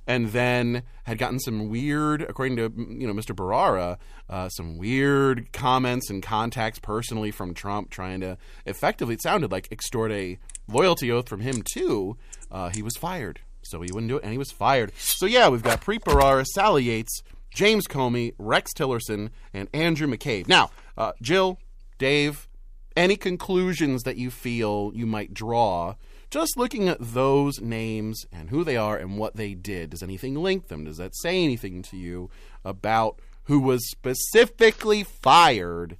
and then had gotten some weird, according to you know Mister Barrara, uh, some weird comments and contacts personally from Trump, trying to effectively, it sounded like, extort a loyalty oath from him too. Uh, he was fired, so he wouldn't do it, and he was fired. So yeah, we've got Preet Bharara, Sally Yates, James Comey, Rex Tillerson, and Andrew McCabe. Now, uh, Jill, Dave, any conclusions that you feel you might draw just looking at those names and who they are and what they did? Does anything link them? Does that say anything to you about who was specifically fired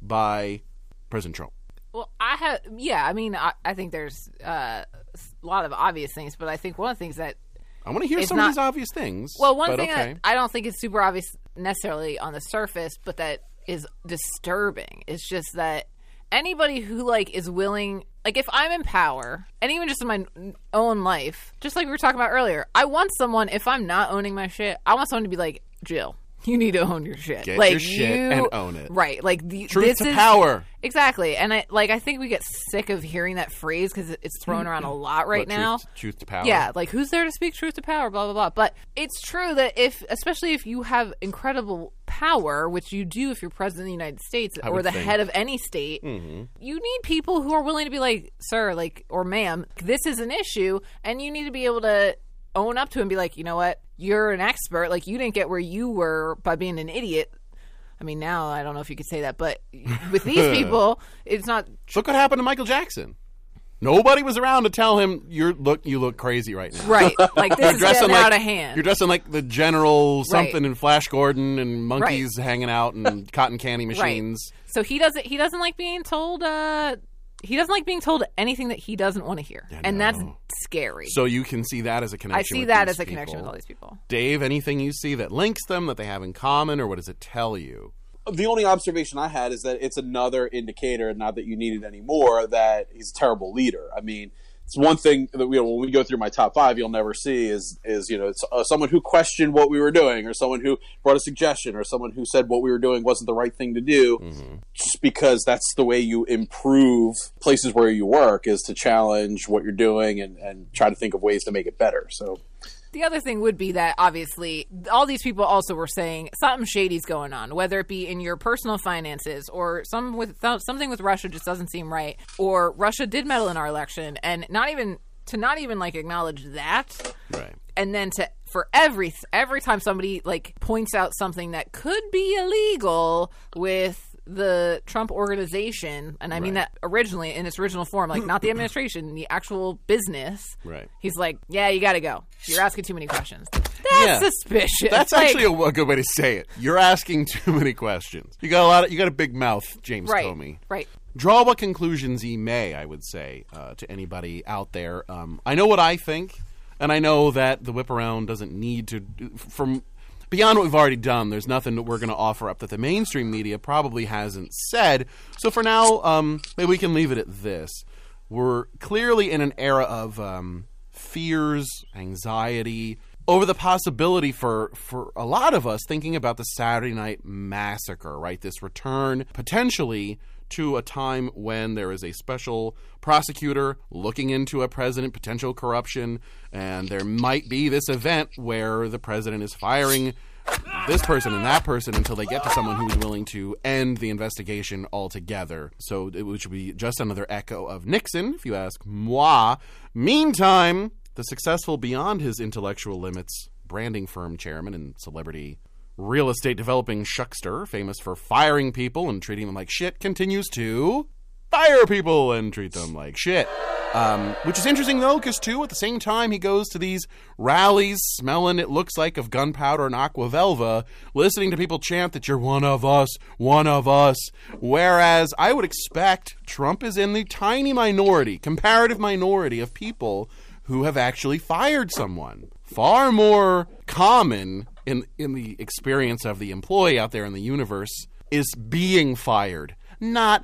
by President Trump? Well, I have, yeah, I mean, I, I think there's uh, a lot of obvious things, but I think one of the things that I want to hear it's some not, of these obvious things. Well, one but thing okay. that I don't think is super obvious necessarily on the surface, but that is disturbing is just that anybody who, like, is willing, like, if I'm in power, and even just in my own life, just like we were talking about earlier, I want someone, if I'm not owning my shit, I want someone to be like, Jill, you need to own your shit. Get like, your shit you, and own it. Right. Like, the, Truth this to is, power. Exactly. And, I like, I think we get sick of hearing that phrase because it's thrown around a lot right What, now. Truth, truth to power? Yeah, like, who's there to speak truth to power, blah, blah, blah. But it's true that if, especially if you have incredible power, which you do if you're president of the United States I or would the think. head of any state, Mm-hmm. you need people who are willing to be like, sir, like, or ma'am, this is an issue, and you need to be able to own up to it and be like, you know what, you're an expert. Like, you didn't get where you were by being an idiot. I mean, now I don't know if you could say that, but with these people, it's not. Look what happened to Michael Jackson. Nobody was around to tell him, "You're look, you look crazy right now." Right. Like, this is getting like, out of hand. You're dressing like the General something Right. in Flash Gordon and monkeys hanging out and cotton candy machines. Right. So he doesn't. He doesn't like being told. Uh, he doesn't like being told anything that he doesn't want to hear, I and know. that's scary. So you can see that as a connection. I see with that these as a people. connection with all these people. Dave, anything you see that links them, that they have in common, or what does it tell you? The only observation I had is that it's another indicator, not that you need it anymore, that he's a terrible leader. I mean, it's one thing that, you know, when we go through my top five, you'll never see is, is you know, it's, uh, someone who questioned what we were doing, or someone who brought a suggestion, or someone who said what we were doing wasn't the right thing to do, mm-hmm. just because that's the way you improve places where you work, is to challenge what you're doing and, and try to think of ways to make it better. So the other thing would be that, obviously, all these people also were saying something shady's going on, whether it be in your personal finances or some with something with Russia just doesn't seem right, or Russia did meddle in our election, and not even to not even like acknowledge that, right? And then to for every every time somebody like points out something that could be illegal with the Trump organization, and I mean Right. that originally in its original form, like not the administration, the actual business. Right. He's like, yeah, you got to go. You're asking too many questions. That's Yeah. suspicious. That's Like, actually a, a good way to say it. You're asking too many questions. You got a lot. Of, you got a big mouth, James right, Comey. right. Draw what conclusions he may, I would say, uh, to anybody out there. Um, I know what I think, and I know that the whip around doesn't need to. From beyond what we've already done, there's nothing that we're going to offer up that the mainstream media probably hasn't said. So for now, um, maybe we can leave it at this. We're clearly in an era of um, fears, anxiety, over the possibility for, for a lot of us thinking about the Saturday Night Massacre, right? This return potentially to a time when there is a special prosecutor looking into a president, potential corruption, and there might be this event where the president is firing this person and that person until they get to someone who is willing to end the investigation altogether. So it would be just another echo of Nixon, if you ask moi. Meantime, the successful beyond his intellectual limits branding firm chairman and celebrity real estate developing shuckster, famous for firing people and treating them like shit, continues to fire people and treat them like shit. Um, which is interesting, though, because, too, at the same time he goes to these rallies smelling, it looks like, of gunpowder and aqua velva, listening to people chant that you're one of us, one of us. Whereas I would expect Trump is in the tiny minority, comparative minority of people who have actually fired someone. Far more common in in the experience of the employee out there in the universe is being fired, not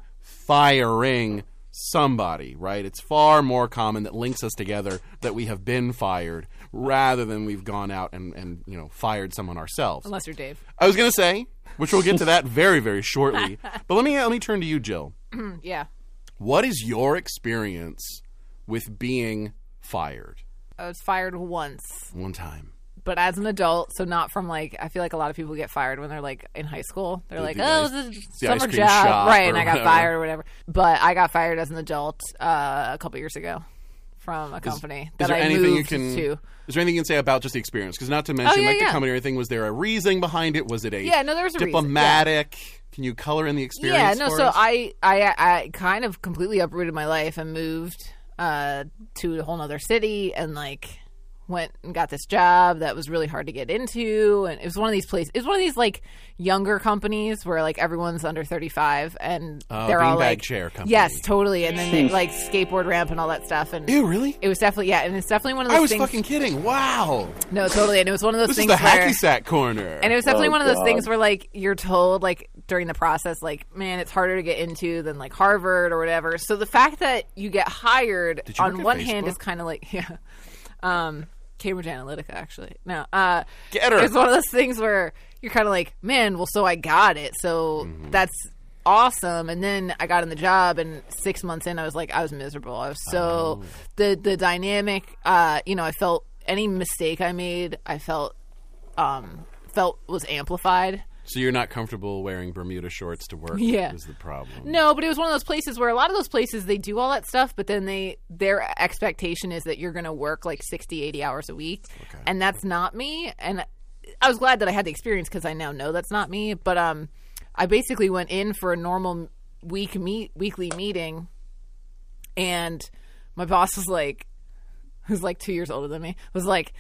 firing somebody, right? It's far more common that links us together that we have been fired rather than we've gone out and, and you know, fired someone ourselves. Unless you're Dave. I was going to say, which we'll get to that very, very shortly. But let me let me turn to you, Jill. Yeah. What is your experience with being fired? I was fired once. One time. but as an adult, so not from like I feel like a lot of people get fired when they're like in high school. They're The- like, the oh, ice- this is the summer ice cream job, shop right? or And I got whatever. fired or whatever. But I got fired as an adult uh, a couple years ago from a company Is that there I anything moved you can? to. Is there anything you can say about just the experience? Because not to mention Oh, yeah, like the yeah. company or anything, was there a reasoning behind it? Was it a Yeah, no, there was a reason, diplomatic? Can you color in the experience? Yeah, no. for So us? I, I, I kind of completely uprooted my life and moved uh, to a whole other city, and like went and got this job that was really hard to get into, and it was one of these places. It was one of these like younger companies where like everyone's under thirty-five, and Oh, they're all beanbag like chair company. Yes, totally. And then they like skateboard ramp and all that stuff. And Ew, really? it was definitely yeah, and it's definitely one of those I was things. fucking kidding. Wow. No, totally, and it was one of those This is things the where. hacky sack corner. And it was definitely Oh, one of those God. things where, like, you're told, like, during the process, like, man, it's harder to get into than, like, Harvard or whatever. So the fact that you get hired, Did you work on at one hand, Facebook? is kind of like, yeah. Um, Cambridge Analytica, actually. No. Uh, Get her. It's one of those things where you're kind of like, man, well, so I got it. So Mm-hmm. that's awesome. And then I got in the job, and six months in, I was like, I was miserable. I was so, Oh. the, the dynamic, uh, you know, I felt any mistake I made, I felt, um, felt was amplified. So you're not comfortable wearing Bermuda shorts to work? Yeah. Is the problem? No, but it was one of those places where a lot of those places they do all that stuff, but then they their expectation is that you're going to work like sixty, eighty hours a week, and that's not me. And I was glad that I had the experience because I now know that's not me. But um, I basically went in for a normal week meet weekly meeting, and my boss was like, who's like two years older than me, was like,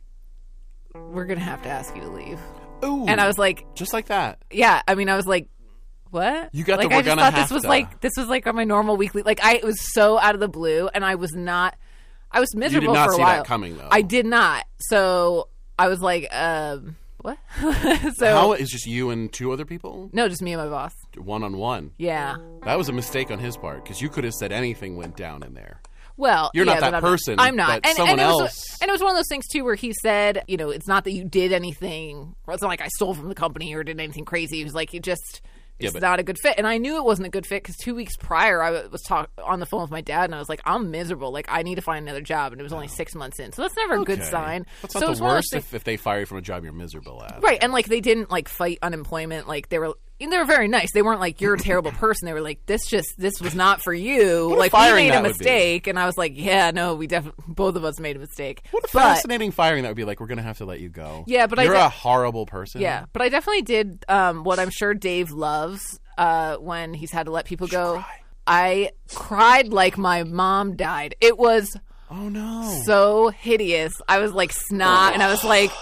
"We're gonna have to ask you to leave." Ooh. And I was like, just like that. yeah, I mean, I was like, what? You got like, the I we're just gonna thought have this was to. like this was like on my normal weekly. Like I it was so out of the blue, and I was not. I was miserable not for a see that while. coming, though. I did not. So I was like, um, what? so How is just you and two other people? no, just me and my boss. One on one. Yeah. That was a mistake on his part because you could have said anything went down in there. Well, You're yeah, not that but I'm person, I'm not. but and, someone and it was, else- And it was one of those things too, where he said, you know, it's not that you did anything. It's not like I stole from the company or did anything crazy. He was like, it just. Yeah, It's but- not a good fit, and I knew it wasn't a good fit because two weeks prior I was talk on the phone with my dad, and I was like, "I'm miserable. Like, I need to find another job." And it was only six months in, so that's never a good Okay. sign. That's so not it was the one of those worst things- if, if they fire you from a job you're miserable at. right? And like they didn't like fight unemployment. Like they were, and they were very nice. They weren't like you're a terrible person. They were like, this just this was not for you. What a like we firing made a that would be. mistake, and I was like, yeah, no, we definitely both of us made a mistake. What a But- fascinating firing that would be like, we're going to have to let you go. Yeah, but I You're de- a horrible person. Yeah, but I definitely did um, what I'm sure Dave loves uh, when he's had to let people go. cry. I cried like my mom died. It was Oh, no. so hideous. I was like snot, and I was like,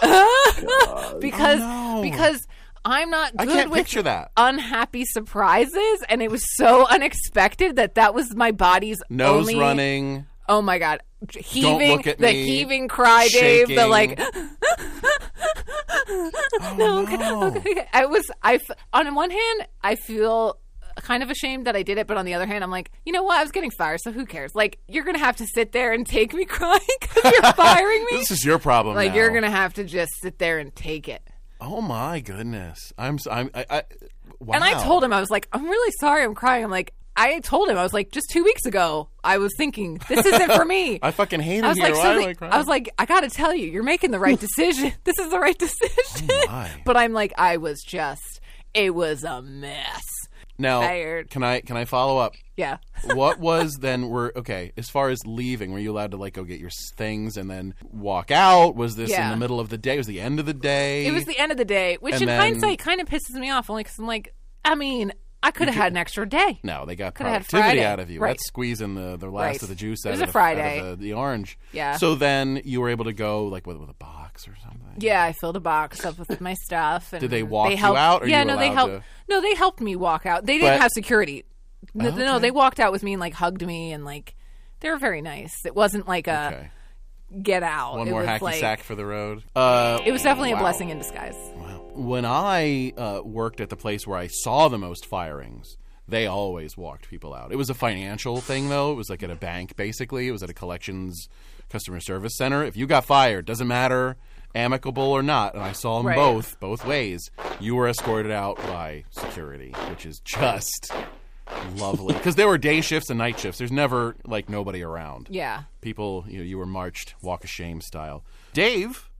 because Oh, no. because I'm not I good can't with picture that. unhappy surprises, and it was so unexpected that that was my body's Nose only, running. Oh my god, heaving look at the me. heaving cry, Dave. The Shaking. like. Oh, no, okay, okay. I was. I f- on one hand, I feel kind of ashamed that I did it, but on the other hand, I'm like, you know what? I was getting fired, so who cares? Like, you're gonna have to sit there and take me crying because you're firing me. This is your problem like, now. you're gonna have to just sit there and take it. Oh, my goodness. I'm... s- I'm I, I, wow. And I told him, I was like, I'm really sorry, I'm crying. I'm like, I told him, I was like, just two weeks ago, I was thinking this isn't for me. I fucking hate it I was here. like, Why so am the- I crying? I was like, I gotta tell you, you're making the right decision. This is the right decision. Oh, my. But I'm like, I was just, it was a mess. now, fired. can I can I follow up? Yeah. What was then? Were okay as far as leaving? Were you allowed to like go get your s- things and then walk out? Was this in Yeah. the middle of the day? Was the end of the day? It was the end of the day, which And in then- hindsight kind of pisses me off, only because I'm like, I mean, I could have had an extra day. No, they got Coulda had productivity Friday. out of you. Right. That's squeezing the, the last Right. of the juice It out was of, a the, out Friday. of the, the orange. Yeah. So then you were able to go like with, with a box or something. Yeah, I filled a box up with my stuff. And Did they walk you helped, out, or yeah, you no, they allowed helped. to- No, they helped me walk out. They didn't But- have security. No, no, Okay. they walked out with me and like hugged me and like they were very nice. It wasn't like a Okay. get out. One it more was hacky like, sack for the road. Uh, It was definitely wow. a blessing in disguise. Wow. When I uh, worked at the place where I saw the most firings, they always walked people out. It was a financial thing, though. It was like at a bank, basically. It was at a collections customer service center. If you got fired, doesn't matter, amicable or not, and I saw them Right. both, both ways, you were escorted out by security, which is just lovely. Because there were day shifts and night shifts. There's never, like, nobody around. Yeah. People, you know, you were marched walk of shame style. Dave,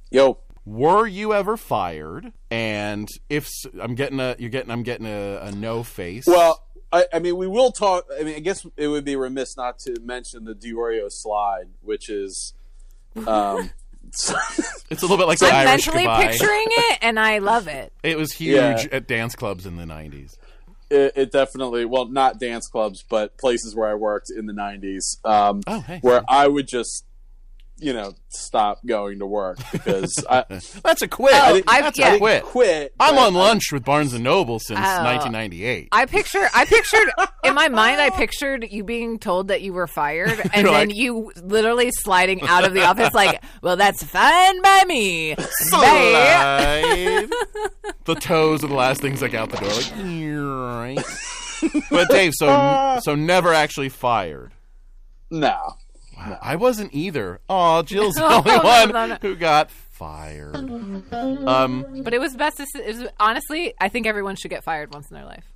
Yo. Were you ever fired? And if s- I'm getting a, you're getting, I'm getting a, a no face. Well, I, I mean, we will talk. I mean, I guess it would be remiss not to mention the Diorio slide, which is. Um, it's a little bit like the I'm Irish mentally goodbye. picturing it, and I love it. It was huge Yeah. at dance clubs in the nineties. It, it definitely, well, not dance clubs, but places where I worked in the nineties, um, Oh, hey. where I would just, you know, stop going to work because I, That's a quit. Oh, I didn't- I've- That's yeah. a quit. quit. I'm but on lunch with Barnes and Noble since Oh. nineteen ninety-eight. I picture, I pictured in my mind, I pictured you being told that you were fired, and You're then like- you literally sliding out of the office, like, "Well, that's fine by me." Bye. Slide. The toes are the last things like out the door. Like, right. But Dave, so so never actually fired. No. Wow, I wasn't either. Oh, Jill's the only No, one no, no. who got fired. Um, But it was best. To, it was, honestly, I think everyone should get fired once in their life.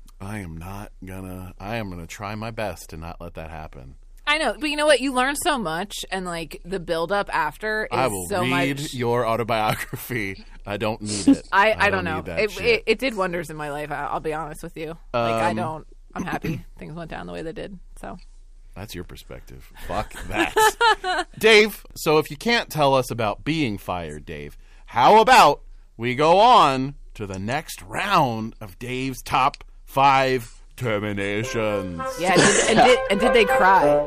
I am not gonna. I am gonna try my best to not let that happen. I know, but you know what? You learn so much, and like the build up after is I will so read much. your autobiography. I don't need it. I, I, don't, need know. that It, shit. it it did wonders in my life. I, I'll be honest with you. Like I Um, don't. I'm happy things went down the way they did. So That's your perspective. Fuck that. Dave, so if you can't tell us about being fired, Dave, how about we go on to the next round of Dave's top five terminations? yeah, did, and did and did they cry?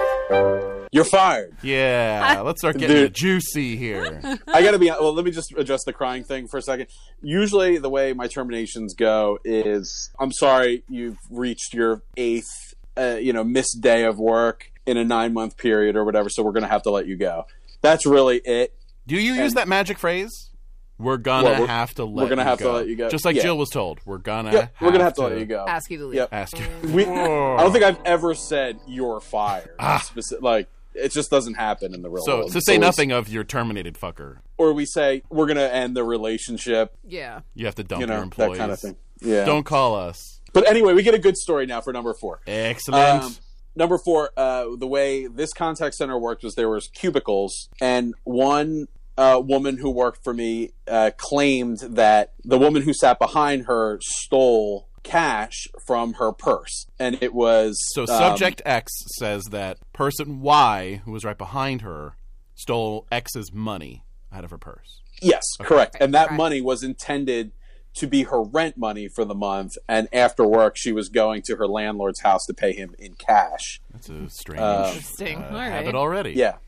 You're fired. Yeah, let's start getting Dude. juicy here. I gotta be, well, let me just address the crying thing for a second. Usually the way my terminations go is, I'm sorry, you've reached your eighth, uh, you know, missed day of work in a nine month period or whatever, so we're gonna have to let you go. That's really it. Do you use And- that magic phrase? We're gonna Well, we're- have to let we're gonna you have to go. let you go. Just like Yeah. Jill was told. We're gonna Yep, have we're gonna have to, let you go. Ask you to leave. Yep. Ask you. We, I don't think I've ever said you're fired. Ah. Speci- like, it just doesn't happen in the real So world. to It's say always- nothing of your terminated fucker, or we say we're gonna end the relationship, Yeah. you have to dump you your know, employees. that kind of thing. Yeah. Don't call us. But anyway, we get a good story now for number four. Excellent. Um, number four, uh, the way this contact center worked was there was cubicles, and one uh, woman who worked for me uh, claimed that the woman who sat behind her stole cash from her purse, and it was So um, subject X says that person Y, who was right behind her, stole X's money out of her purse. yes, correct, and that Okay. money was intended to be her rent money for the month, and after work she was going to her landlord's house to pay him in cash. That's a strange Interesting. uh, All right. habit already. Yeah.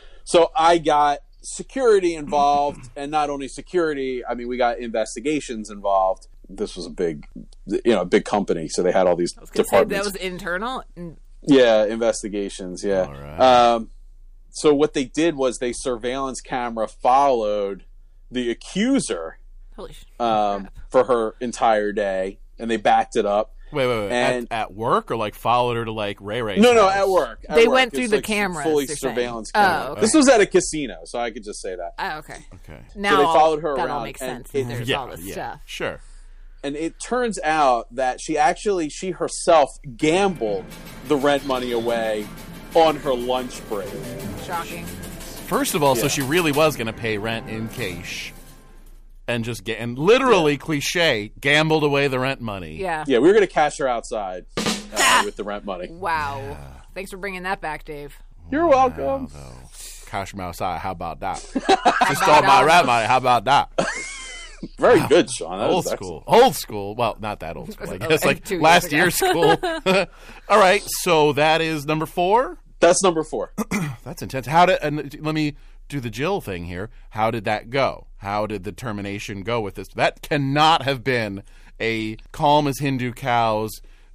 So I got security involved, and not only security, I mean, we got investigations involved. This was a big, you know, a big company, so they had all these I was gonna say departments. that was internal. Mm, Yeah, investigations, yeah. All right. Um, so what they did was they surveillance camera followed the accuser Holy sh- um, crap. for her entire day, and they backed it up. Wait, wait, wait. And- at, at work or like followed her to like Ray Ray's No, no, house? at work. At They work. went It's through the like cameras, fully you're saying. surveillance Oh, camera. okay. This was at a casino, so I could just say that. Oh, okay. Okay. Now they followed her that all around, makes and sense. it- There's yeah, all this yeah, stuff. sure. And it turns out that she actually, she herself gambled the rent money away on her lunch break. Shocking. First of all, so Yeah. she really was going to pay rent in cash, and just get and literally cliche gambled away the rent money. Yeah. Yeah, we were going to cash her outside uh, with the rent money. Wow. Thanks for bringing that back, Dave. You're welcome. Cash them outside. How about that? She stole my rent money. How about that? Very good, Sean. That Old was school. Old school. Well, not that old school. I guess like Two years last ago. year's school. All right. So that is number four. That's number four. That's intense. How did? And let me do the Jill thing here. How did that go? How did the termination go with this? That cannot have been a calm as Hindu cows,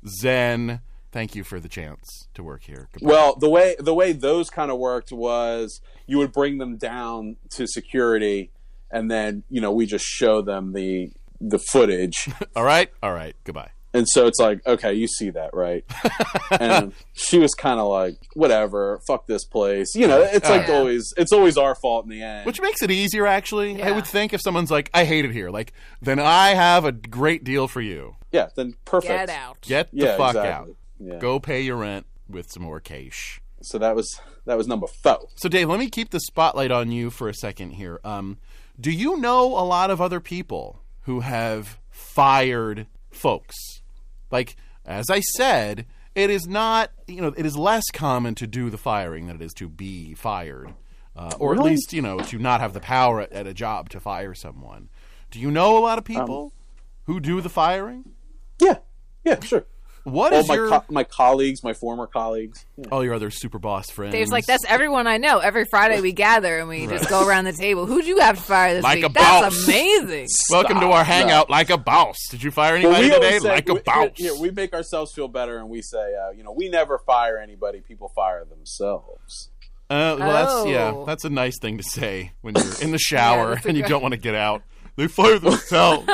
Zen. Thank you for the chance to work here. Goodbye. Well, the way the way those kind of worked was you would bring them down to security, and then you know we just show them the the footage, all right. All right. Goodbye. and so it's like, okay, you see that, right? And she was kind of like, whatever, fuck this place. You know, it's like Yeah. always, it's always our fault in the end. Which makes it easier, actually. I Yeah. would think if someone's like, I hate it here, like, then I have a great deal for you. yeah, then perfect. Get out. Get the Yeah, fuck exactly. out. Yeah. Go pay your rent with some more cash. So that was that was number four. So, Dave, let me keep the spotlight on you for a second here. Um, do you know a lot of other people who have fired folks? Like, as I said, it is not, you know, it is less common to do the firing than it is to be fired. Uh, or Really? at least, you know, to not have the power at, at a job to fire someone. Do you know a lot of people Um, who do the firing? Yeah, yeah, sure. What All is my your co- my colleagues, my former colleagues. Yeah. all your other super boss friends? Dave's like, that's everyone I know. Every Friday we gather and we just go around the table. Who'd you have to fire this Like week? a That's boss. amazing. Welcome to our hangout, like a boss. Did you fire Well, anybody we always today? say- Like a we, boss. we- yeah, we make ourselves feel better, and we say, uh, you know, we never fire anybody. People fire themselves. Uh, well, that's yeah, Oh. that's a nice thing to say when you're in the shower that's a and you good- don't want to get out. They fire themselves.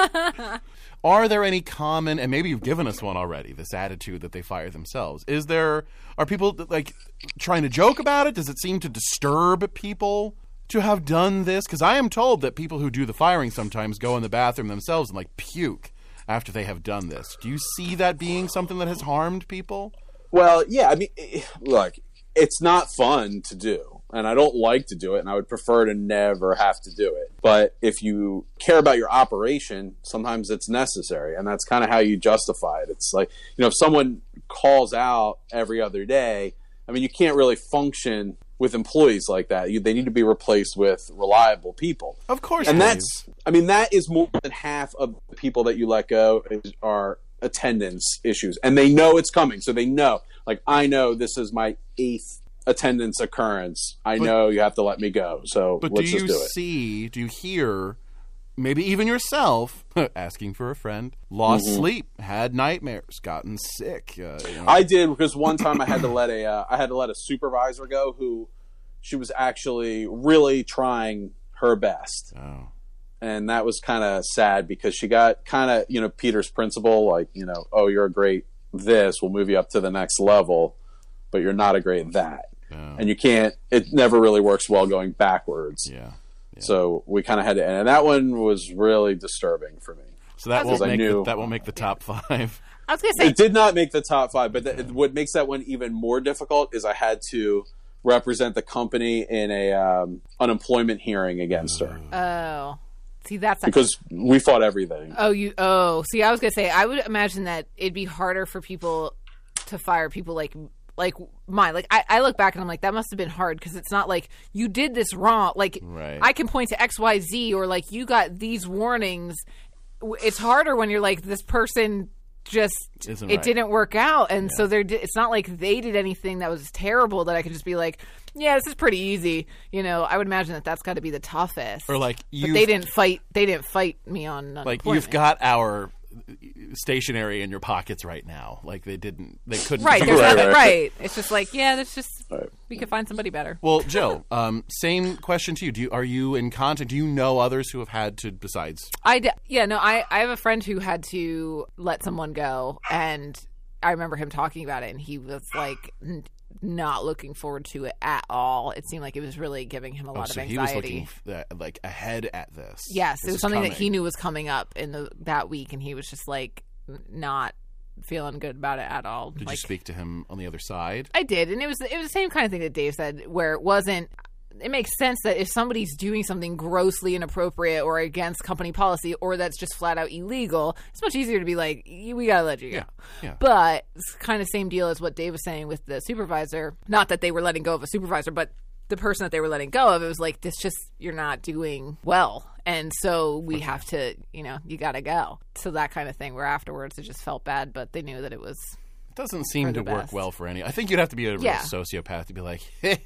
Are there any common, and maybe you've given us one already, this attitude that they fire themselves? Is there, are people like trying to joke about it? Does it seem to disturb people to have done this? Because I am told that people who do the firing sometimes go in the bathroom themselves and like puke after they have done this. Do you see that being something that has harmed people? Well, yeah, I mean, eh, look, it's not fun to do, and I don't like to do it, and I would prefer to never have to do it. But if you care about your operation, sometimes it's necessary, and that's kind of how you justify it. It's like, you know, if someone calls out every other day, I mean, you can't really function with employees like that. You, they need to be replaced with reliable people. Of course. And they that's, I mean, that is more than half of the people that you let go is, are attendance issues. And they know it's coming. So they know, like, I know this is my eighth attendance occurrence. I But- know you have to let me go. So But let's do you just do it. see, do you hear, maybe even yourself, asking for a friend, lost Mm-hmm. sleep, had nightmares, gotten sick? Uh, you know. I did, because one time I had to let a uh, I had to let a supervisor go who she was actually really trying her best. Oh. And that was kind of sad because she got kind of, you know, Peter's principle, like, you know, oh, you're a great this, we'll move you up to the next level, but you're not a great that. Oh. And you can't, it never really works well going backwards. Yeah. Yeah. So we kind of had to, and that one was really disturbing for me. So that Because won't I make the, knew- that won't make the top five. I was going to say, It did not make the top five, but th- what makes that one even more difficult is I had to represent the company in a um, unemployment hearing against her oh. See, that's because we fought everything. Oh, you. Oh, see, I was gonna say, I would imagine that it'd be harder for people to fire people like like mine. Like I, I look back and I'm like, that must have been hard because it's not like you did this wrong. Like Right. I can point to X, Y, Z, or like you got these warnings. W- It's harder when you're like this person just Isn't it right. didn't work out, and so there. It's not like they did anything that was terrible that I could just be like, yeah, this is pretty easy. You know, I would imagine that that's got to be the toughest. Or like but you've, they didn't fight. They didn't fight me on like unemployment. you've got our stationery in your pockets right now. Like they didn't, they couldn't. Right, do there's that. Right, nothing, right. right. It's just like, yeah, that's just Right. we could find somebody better. Well, Jill, um, same question to you. Do you. Are you in contact? Do you know others who have had to, besides? I d- yeah, no, I I have a friend who had to let someone go, and I remember him talking about it, and he was like n- not looking forward to it at all. It seemed like it was really giving him a Oh, lot so of he was anxiety. looking f- uh, like ahead at this. Yes, This it was is something that coming. he knew was coming up in the that week, and he was just like n- not feeling good about it at all. Did like, you speak to him on the other side? I did, and it was it was the same kind of thing that Dave said, where it wasn't. It makes sense that if somebody's doing something grossly inappropriate or against company policy, or that's just flat out illegal, it's much easier to be like, we gotta let you go. Yeah, yeah. But it's kind of same deal as what Dave was saying with the supervisor. Not that they were letting go of a supervisor, but the person that they were letting go of, it was like, this just, you're not doing well. And so we have to, you know, you gotta go. So that kind of thing, where afterwards it just felt bad, but they knew that it was. It doesn't seem For to the work best. well for any. I think you'd have to be a real Yeah. sociopath to be like,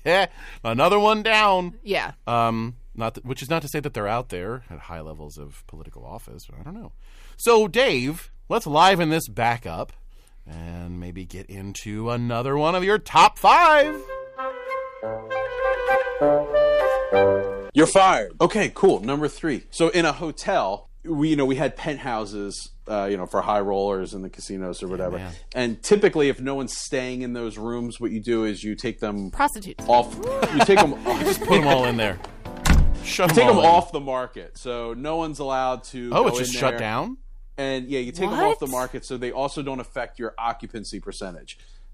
another one down. Yeah. Um, not th- which is not to say that they're out there at high levels of political office. I don't know. So, Dave, let's liven this back up and maybe get into another one of your top five. You're fired. Okay, cool. Number three. So in a hotel, we you know we had penthouses, uh, you know, for high rollers in the casinos or whatever. man. And typically, if no one's staying in those rooms, what you do is you take them Prostitutes. off. You take them. Just put them all in there. Shut Take them them all in. off the market, so no one's allowed to. Oh, go it's just in shut there. down? And yeah, you take them What? off the market, so they also don't affect your occupancy percentage.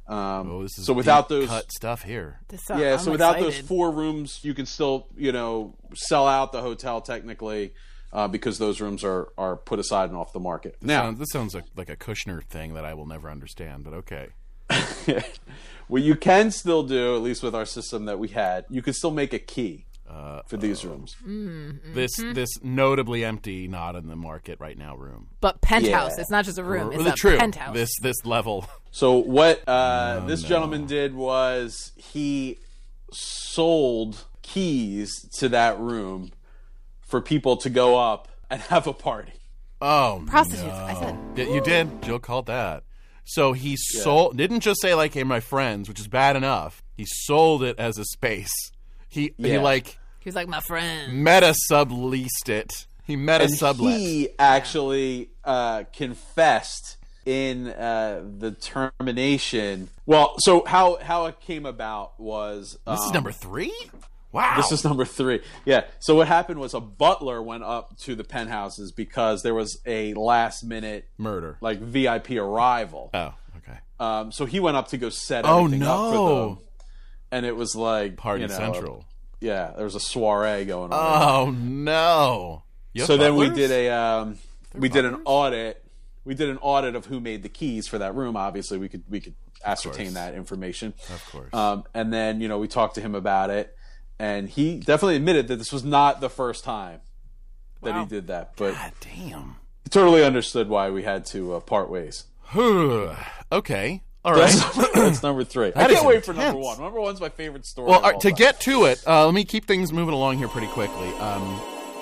Um, Oh, this is so without deep those, cut stuff here. This, uh, yeah. I'm so without those excited. four rooms, you can still, you know, sell out the hotel technically uh, because those rooms are are put aside and off the market. Now, Sounds, this sounds like, like a Kushner thing that I will never understand, but okay. what you can still do, at least with our system that we had, you can still make a key Uh, for these rooms. This this notably empty, not in the market right now room. But penthouse. Yeah. It's not just a room. It's Really a true. penthouse. This this level. So what uh, Oh, this no. gentleman did was he sold keys to that room for people to go up and have a party. Oh, Prostitutes, no. I said. Yeah, you did. Jill called that. So he sold. Didn't just say like, "Hey, my friends," which is bad enough. He sold it as a space. He he Yeah. like He was like, my friend. meta subleased it. He meta And sublet. he actually uh, confessed in uh, the termination. Well, so how how it came about was This is um, number three. Wow. This is number three. Yeah. So what happened was a butler went up to the penthouses because there was a last minute murder. like V I P arrival. Oh, okay. Um, so he went up to go set Oh, everything up for no. them, and it was like Party you know, Central. yeah, there was a soiree going on. Oh no. You have so then we butlers? did a um, we did an butlers? audit. We did an audit of who made the keys for that room. Obviously, we could we could ascertain course. that information. Of course. Um, and then you know we talked to him about it, and he definitely admitted that this was not the first time that Wow. he did that, but God damn. he totally understood why we had to uh, part ways. Okay. All right. That's, that's number three. I That can't is wait for number intense. one. Number one's my favorite story. Well, of all right, all to time. get to it, uh, let me keep things moving along here pretty quickly. Um,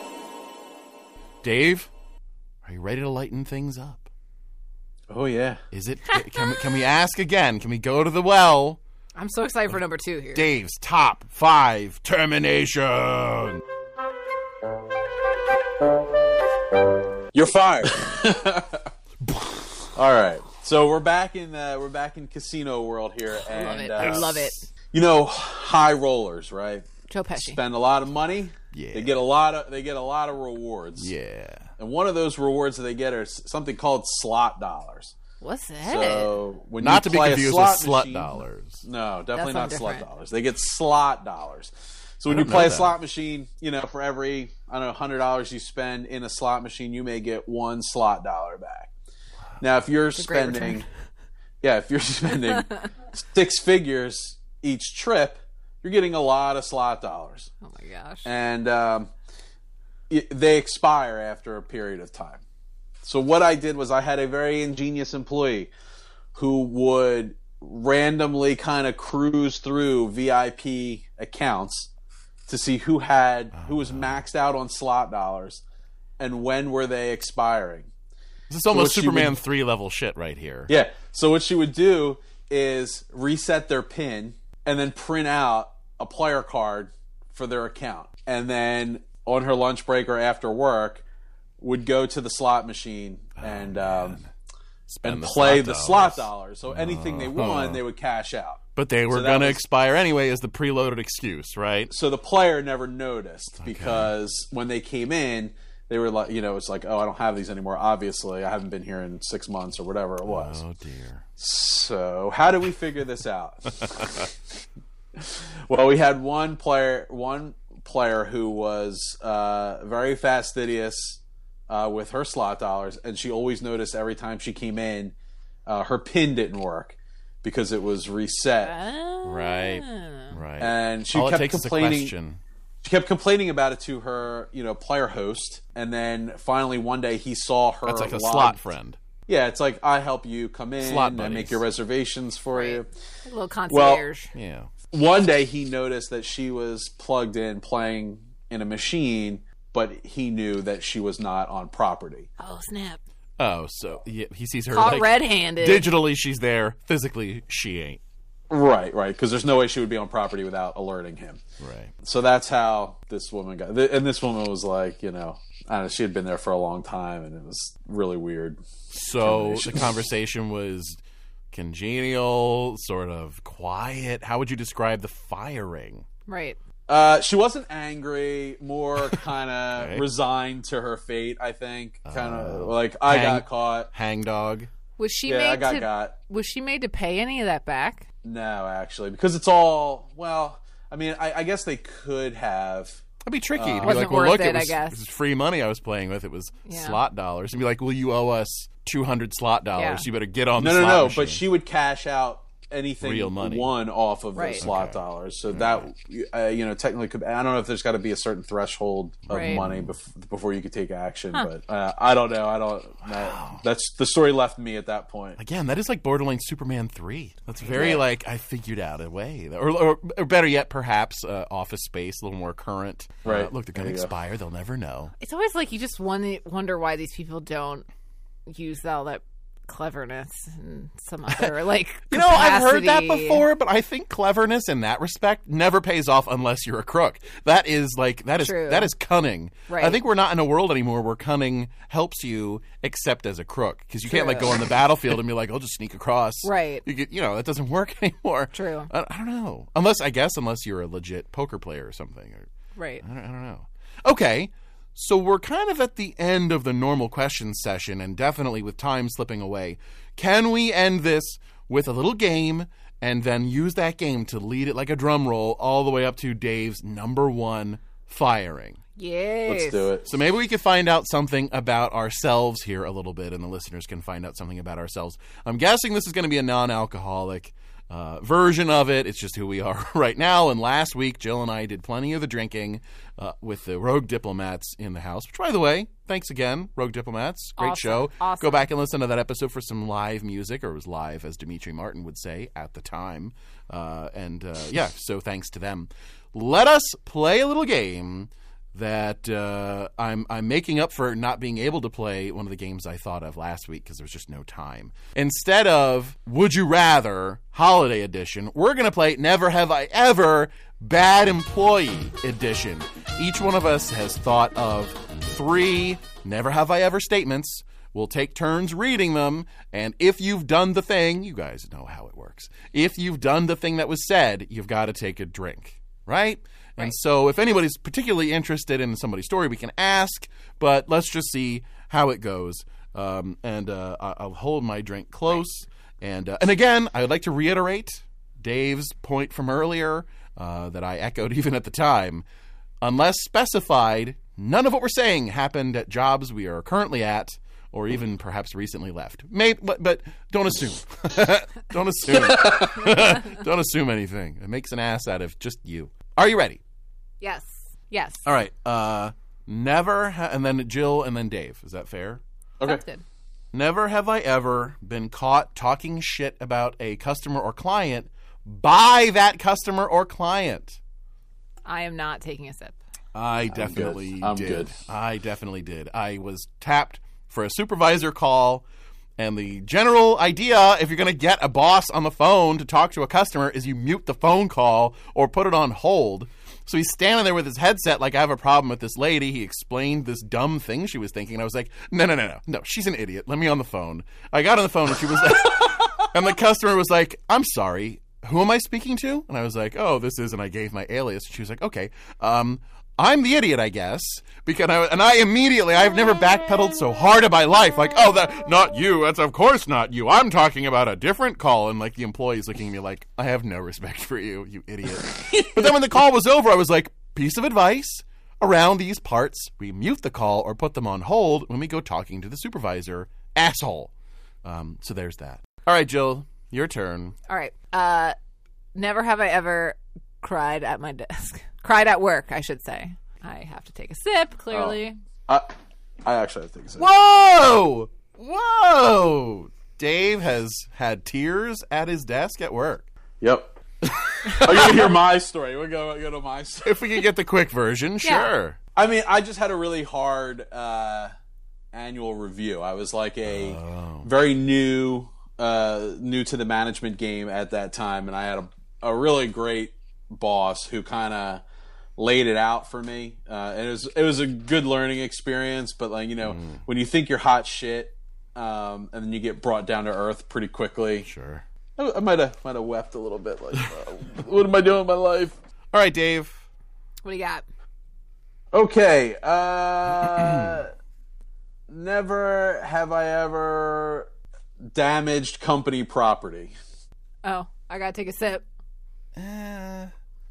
Dave, are you ready to lighten things up? Oh yeah. Is it? Can we, can we ask again? Can we go to the well? I'm so excited for number two here. Dave's top five termination. You're fired. All right. So we're back in uh, we're back in casino world here, I and love it. uh, I love it. you know, high rollers, right? Joe Pesci. Spend a lot of money. Yeah. They get a lot of they get a lot of rewards. Yeah. And one of those rewards that they get is something called slot dollars. What's that? So when Not you to be play a confused slot with slut machine- dollars. No, definitely not That's slut different. dollars. They get slot dollars. So when I you don't play know a that. slot machine, you know, for every I don't know hundred dollars you spend in a slot machine, you may get one slot dollar back. Now, if you're a great spending, return. yeah, if you're spending six figures each trip, you're getting a lot of slot dollars, Oh my gosh. and um, it, they expire after a period of time. So what I did was I had a very ingenious employee who would randomly kind of cruise through V I P accounts to see who had who was maxed out on slot dollars and when were they expiring. This is almost what she Superman would- three level shit right here. Yeah. So what she would do is reset their PIN and then print out a player card for their account. And then on her lunch break or after work would go to the slot machine and um, Spend and the play slot the dollars. slot dollars. So anything they won, they would cash out. But they were So that going to was- expire anyway as the preloaded excuse, right? So the player never noticed because when they came in, they were like, you know, it's like, oh, I don't have these anymore. Obviously, I haven't been here in six months or whatever it was. Oh, dear. So how did we figure this out? Well, we had one player, one player who was uh, very fastidious uh, with her slot dollars, and she always noticed every time she came in, uh, her PIN didn't work because it was reset, Right. Right. and she All it kept takes is a complaining. question. She kept complaining about it to her, you know, player host, and then finally one day he saw her. That's like a logged- slot friend. Yeah, it's like I help you come in Slot and buddies. make your reservations for Right. you. A little concierge. Yeah. One day he noticed that she was plugged in playing in a machine, but he knew that she was not on property. oh, snap. Oh, so yeah, he sees her Caught like red-handed. digitally. She's there. Physically, she ain't. Right, right, because there's no way she would be on property without alerting him. Right. So that's how this woman got. And this woman was like, you know, I don't know, she had been there for a long time, and it was really weird. So the Termination. conversation was congenial, sort of quiet. How would you describe the firing? Right. Uh, she wasn't angry, more kind of Okay. resigned to her fate, I think. Kind of Uh, like, I hang- got caught. Hangdog. Was she Yeah, made I got to got. was she made to pay any of that back? No, actually, because it's all well. I mean, I, I guess they could have. That'd be tricky. to be Wasn't like, well, worth look, it, it was, I guess. it was free money I was playing with. It was Yeah. slot dollars. And be like, well, you owe us two hundred slot dollars. Yeah. You better get on No, the no, slot no. machine. But she would cash out anything Real money. won off of Right. those slot Okay. dollars. So that uh, you know, technically, could. I don't know if there's got to be a certain threshold of Right. money bef- before you could take action. But uh, I don't know. I don't. That, that's the story left me at that point. Again, that is like borderline Superman three. That's very like, I figured out a way. Or, or, or better yet, perhaps uh, Office Space, a little more current. Right. Uh, look, they're going There to you go. expire. They'll never know. It's always like you just wonder, wonder why these people don't use all that cleverness and some other like. You know, I've heard that capacity. before, but I think cleverness in that respect never pays off unless you're a crook. That is like that is True. that is cunning. Right. I think we're not in a world anymore where cunning helps you except as a crook, because you can't like True. go on the battlefield and be like, I'll just sneak across. Right. You get, you know, that doesn't work anymore. True. I, I don't know. Unless I guess unless you're a legit poker player or something. Or, Right. I don't, I don't know. Okay. So we're kind of at the end of the normal question session, and definitely with time slipping away. Can we end this with a little game and then use that game to lead it like a drum roll all the way up to Dave's number one firing? Yes. Let's do it. So maybe we could find out something about ourselves here a little bit, and the listeners can find out something about ourselves. I'm guessing this is going to be a non-alcoholic uh, version of it. It's just who we are right now. And last week, Jill and I did plenty of the drinking uh, with the Rogue Diplomats in the house, which, by the way, thanks again, Rogue Diplomats. Great Awesome. show. Awesome. Go back and listen to that episode for some live music, or it was live, as Dimitri Martin would say at the time. Uh, and uh, yeah, so thanks to them. Let us play a little game that uh, I'm I'm making up for not being able to play one of the games I thought of last week because there was just no time. Instead of Would You Rather Holiday Edition, we're going to play Never Have I Ever Bad Employee Edition. Each one of us has thought of three Never Have I Ever statements. We'll take turns reading them, and if you've done the thing, you guys know how it works. If you've done the thing that was said, you've got to take a drink, right? And Right. so if anybody's particularly interested in somebody's story, we can ask, but let's just see how it goes. Um, and uh, I- I'll hold my drink close. And uh, and again, I would like to reiterate Dave's point from earlier uh, that I echoed even at the time. Unless specified, none of what we're saying happened at jobs we are currently at or even perhaps recently left. Maybe, but, but don't assume. Don't assume. Don't assume anything. It makes an ass out of just you. Are you ready? Yes. Yes. All right. Uh, never, ha- and then Jill, and then Dave. Is that fair? Okay. Accepted. Never have I ever been caught talking shit about a customer or client by that customer or client. I am not taking a sip. I definitely good. I'm did. good. I definitely did. I was tapped for a supervisor call, and the general idea, if you're going to get a boss on the phone to talk to a customer, is you mute the phone call or put it on hold. So he's standing there with his headset like, I have a problem with this lady. He explained this dumb thing she was thinking, and I was like, no, no, no, no. No, she's an idiot. Let me on the phone. I got on the phone, and she was like, and the customer was like, I'm sorry. Who am I speaking to? And I was like, oh, this is, and I gave my alias. She was like, okay, um, I'm the idiot, I guess. Because I, and I immediately, I've never backpedaled so hard in my life. Like, oh, that, not you. That's of course not you. I'm talking about a different call. And like the employee's looking at me like, I have no respect for you, you idiot. But then when the call was over, I was like, piece of advice. Around these parts, we mute the call or put them on hold when we go talking to the supervisor. Asshole. Um, so there's that. All right, Jill, your turn. All right. Uh, never have I ever cried at my desk. Cried at work, I should say. I have to take a sip, clearly. I, I actually have to think so. Whoa! Whoa! Dave has had tears at his desk at work. Yep. Are you gonna hear my story? We'll go, go to my story. If we could get the quick version, sure. I mean, I just had a really hard uh, annual review. I was like a very new, uh, new to the management game at that time, and I had a, a really great boss who kind of laid it out for me. Uh, and it was it was a good learning experience. But like you know, Mm. when you think you're hot shit, um, and then you get brought down to earth pretty quickly. Sure. I, I might have might have wept a little bit. Like, uh, what am I doing in my life? All right, Dave. What do you got? Okay, uh, never have I ever damaged company property? Oh, I gotta take a sip. Uh,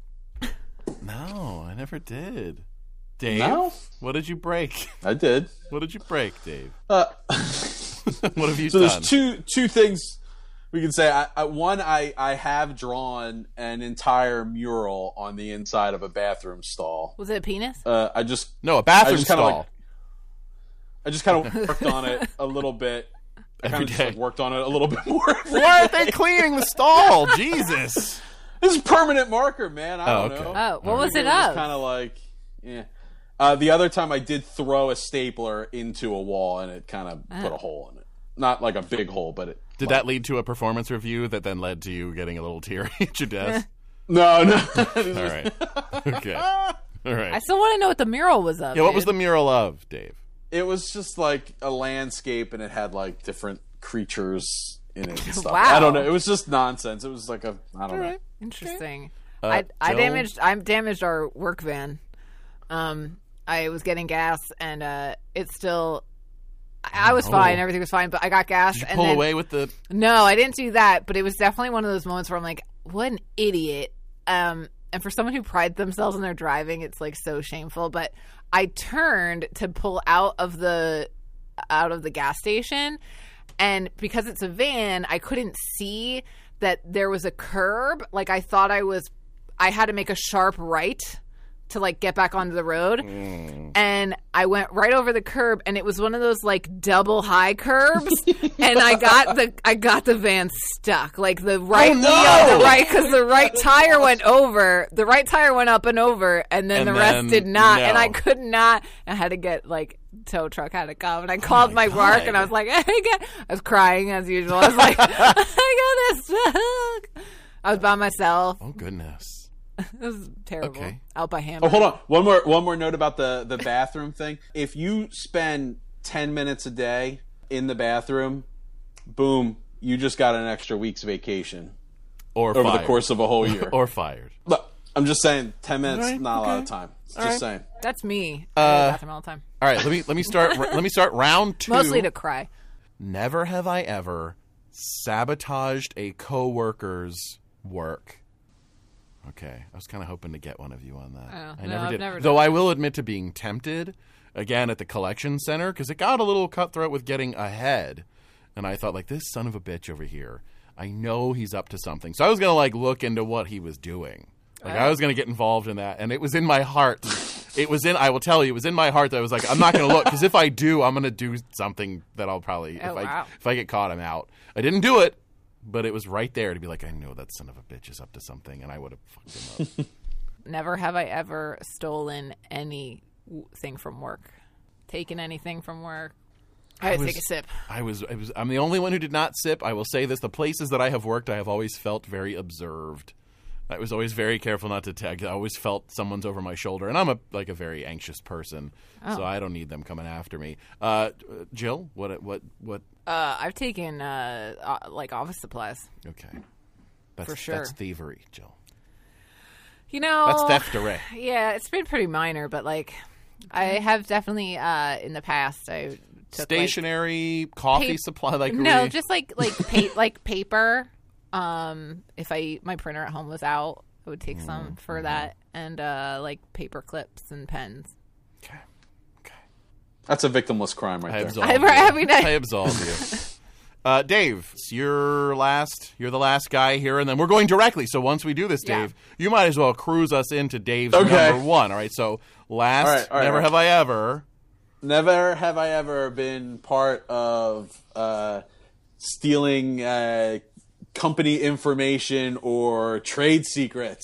no, I never did. Dave, No? what did you break? I did. What did you break, Dave? Uh, What have you so done? there's two two things we can say. I, I, one, I, I have drawn an entire mural on the inside of a bathroom stall. Was it a penis? Uh, I just No, a I bathroom just kind of stall. like, I just kind of worked on it a little bit. I Every kind of just day. like worked on it a little bit more. Why aren't they cleaning the stall? Jesus. This is permanent marker, man. I Oh, don't okay. know. Oh, what was it Just of? kind of like, yeah. Uh, the other time I did throw a stapler into a wall and it kind of put a hole in it. Not like a big hole, but it. Did that lead to a performance review that then led to you getting a little teary at your desk? No, no. All right. Okay. All right. I still want to know what the mural was of. Yeah, what was the dude. mural of, Dave? It was just like a landscape and it had like different creatures in it and stuff. Wow. I don't know. It was just nonsense. It was like a. I don't know. Interesting. Uh, I I Joe? damaged I damaged our work van. Um, I was getting gas and uh, it's still. I I was Oh. fine. Everything was fine, but I got gas. Did you and pull then, away with the... No, I didn't do that. But it was definitely one of those moments where I'm like, "What an idiot!" Um, and for someone who prides themselves on their driving, it's like so shameful. But I turned to pull out of the out of the gas station, and because it's a van, I couldn't see that there was a curb. Like I thought I was, I had to make a sharp right to like get back onto the road, and I went right over the curb, and it was one of those like double high curbs, and I got the I got the van stuck, like the right knee on the right, because the right tire went over, the right tire went up and over, and then And the then rest did not, no. and I could not. I had to get like tow truck had to come, and I called my, my work, God. and I was like, I got, I was crying as usual. I was like, I got this stuck. I was by myself. Oh, goodness. It was terrible. Okay. Out by Hammer. Oh, hold on. One more one more note about the, the bathroom thing. If you spend ten minutes a day in the bathroom, boom, you just got an extra week's vacation Or over fired. the course of a whole year. Or fired. Look, I'm just saying, ten minutes, All right, not a lot okay. of time. Just right. saying. That's me. I go to the bathroom all the time. All right, let me let me start let me start round two. Mostly to cry. Never have I ever sabotaged a coworker's work. Okay, I was kind of hoping to get one of you on that. Oh, I no, never I've did. never Though done I will admit to being tempted again at the collection center because it got a little cutthroat with getting ahead, and I thought like this son of a bitch over here. I know he's up to something, so I was gonna like look into what he was doing. Like I was gonna get involved in that, and it was in my heart. It was in. I will tell you, it was in my heart that I was like, I'm not gonna look because if I do, I'm gonna do something that I'll probably Oh, if I wow. if I get caught, I'm out. I didn't do it, but it was right there to be like, I know that son of a bitch is up to something, and I would have fucked him up. Never have I ever stolen anything from work. Taken anything from work. I had to was- take a sip. I was, I was, I'm the only one who did not sip. I will say this: the places that I have worked, I have always felt very observed. I was always very careful not to tag. I always felt someone's over my shoulder, and I'm a like a very anxious person, so I don't need them coming after me. Uh, Jill, what, what, what? Uh, I've taken uh, uh, like office supplies. Okay, that's, For sure. That's thievery, Jill. You know, That's theftery. Yeah, it's been pretty minor, but like I have definitely uh, in the past I took like, Stationary, coffee pap- supply, like no, we- just like like pa- like paper. Um, if I my printer at home was out, I would take some Mm, for mm-hmm. that, and uh, like paper clips and pens. Okay, okay. That's a victimless crime right I there. absolve I- you. I mean, I- I absolve you. Uh, Dave, it's your last. You're the last guy here, and then we're going directly. So once we do this, Yeah. Dave, you might as well cruise us into Dave's Okay. number one. All right. So last, All right, all right, never all right. have I ever. Never have I ever been part of uh, stealing uh, company information or trade secrets.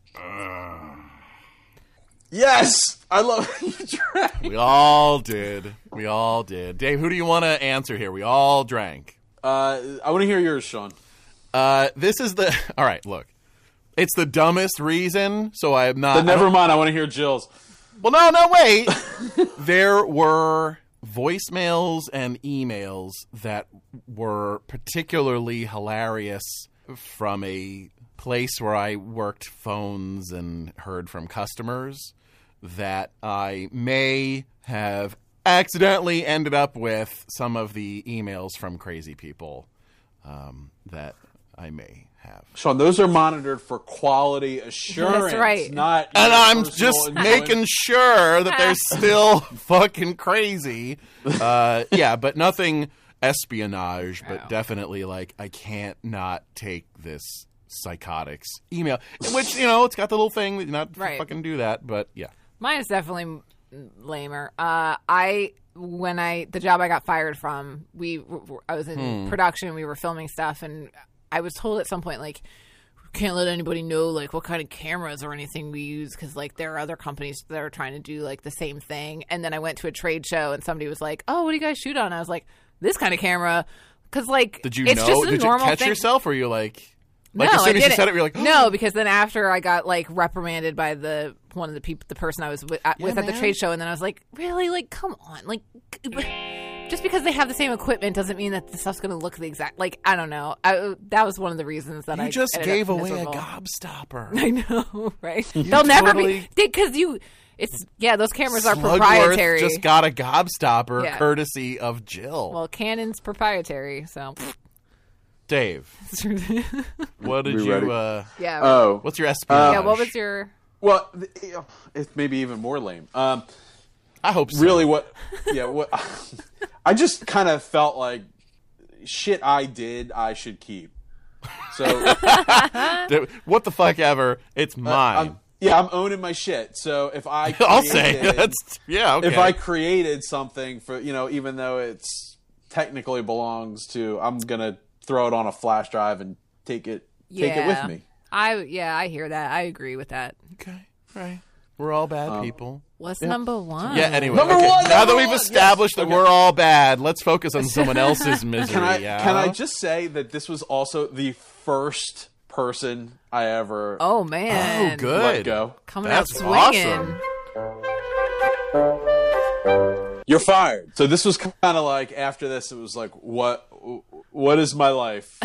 Yes, I love you drank. We all did. We all did. Dave, who do you want to answer here? We all drank. Uh, I want to hear yours, Sean. Uh, this is the. All right. Look, it's the dumbest reason. So I am not. But I never don't- mind. I want to hear Jill's. Well, no, no, wait. There were voicemails and emails that were particularly hilarious from a place where I worked phones and heard from customers that I may have accidentally ended up with some of the emails from crazy people. um, that I may have. Sean, those are monitored for quality assurance. That's right. Not And your I'm personal just enjoyment. making sure that they're still fucking crazy. Uh, yeah, but nothing espionage, but Oh. definitely like I can't not take this psychotics email, which, you know, it's got the little thing that you're not Right. fucking do that, but yeah. Mine is definitely m- lamer. Uh, I when I the job I got fired from, we w- I was in production. We were filming stuff, and I was told at some point like, can't let anybody know like what kind of cameras or anything we use because like there are other companies that are trying to do like the same thing. And then I went to a trade show, and somebody was like, "Oh, what do you guys shoot on?" I was like, "This kind of camera," because like Did you it's know? just a Did you normal catch thing. yourself, or you like, like no, as soon I as you didn't. said it, you're like, no, because then after I got like reprimanded by the one of the people, the person I was with, at, Yeah, with at the man. trade show, and then I was like, really, like, come on, like, just because they have the same equipment doesn't mean that the stuff's going to look the exact. Like, I don't know. I, that was one of the reasons that you I just ended up gave away miserable. a gobstopper. I know, right? They'll never totally- be because you. It's yeah, those cameras are Slugworth proprietary. just got a gobstopper Yeah. courtesy of Jill. well, Canon's proprietary, so Dave, what did We you? ready? Uh, yeah. Oh, what's your espionage? yeah. What was your? well, th- it's maybe even more lame. Um, I hope so. really, what? Yeah, what? I just kind of felt like shit I did, I should keep. So Dude, what the fuck ever? It's mine. I'm, yeah, I'm owning my shit. So if I, I'll say created- that's yeah. Okay. if I created something for, you know, even though it's technically belongs to, I'm gonna throw it on a flash drive and take it, take it Yeah. with me. I yeah, I hear that. I agree with that. okay, right. We're all bad Um, people. What's number one? Yeah. Anyway, Number okay. one, Now number that we've one, established yes. that we're all bad, let's focus on someone else's misery. Can I yeah? can I just say that this was also the first person I ever Oh Oh, man. good. let go. Coming That's out swinging. awesome. You're fired. So this was kind of like after this, it was like, what what is my life?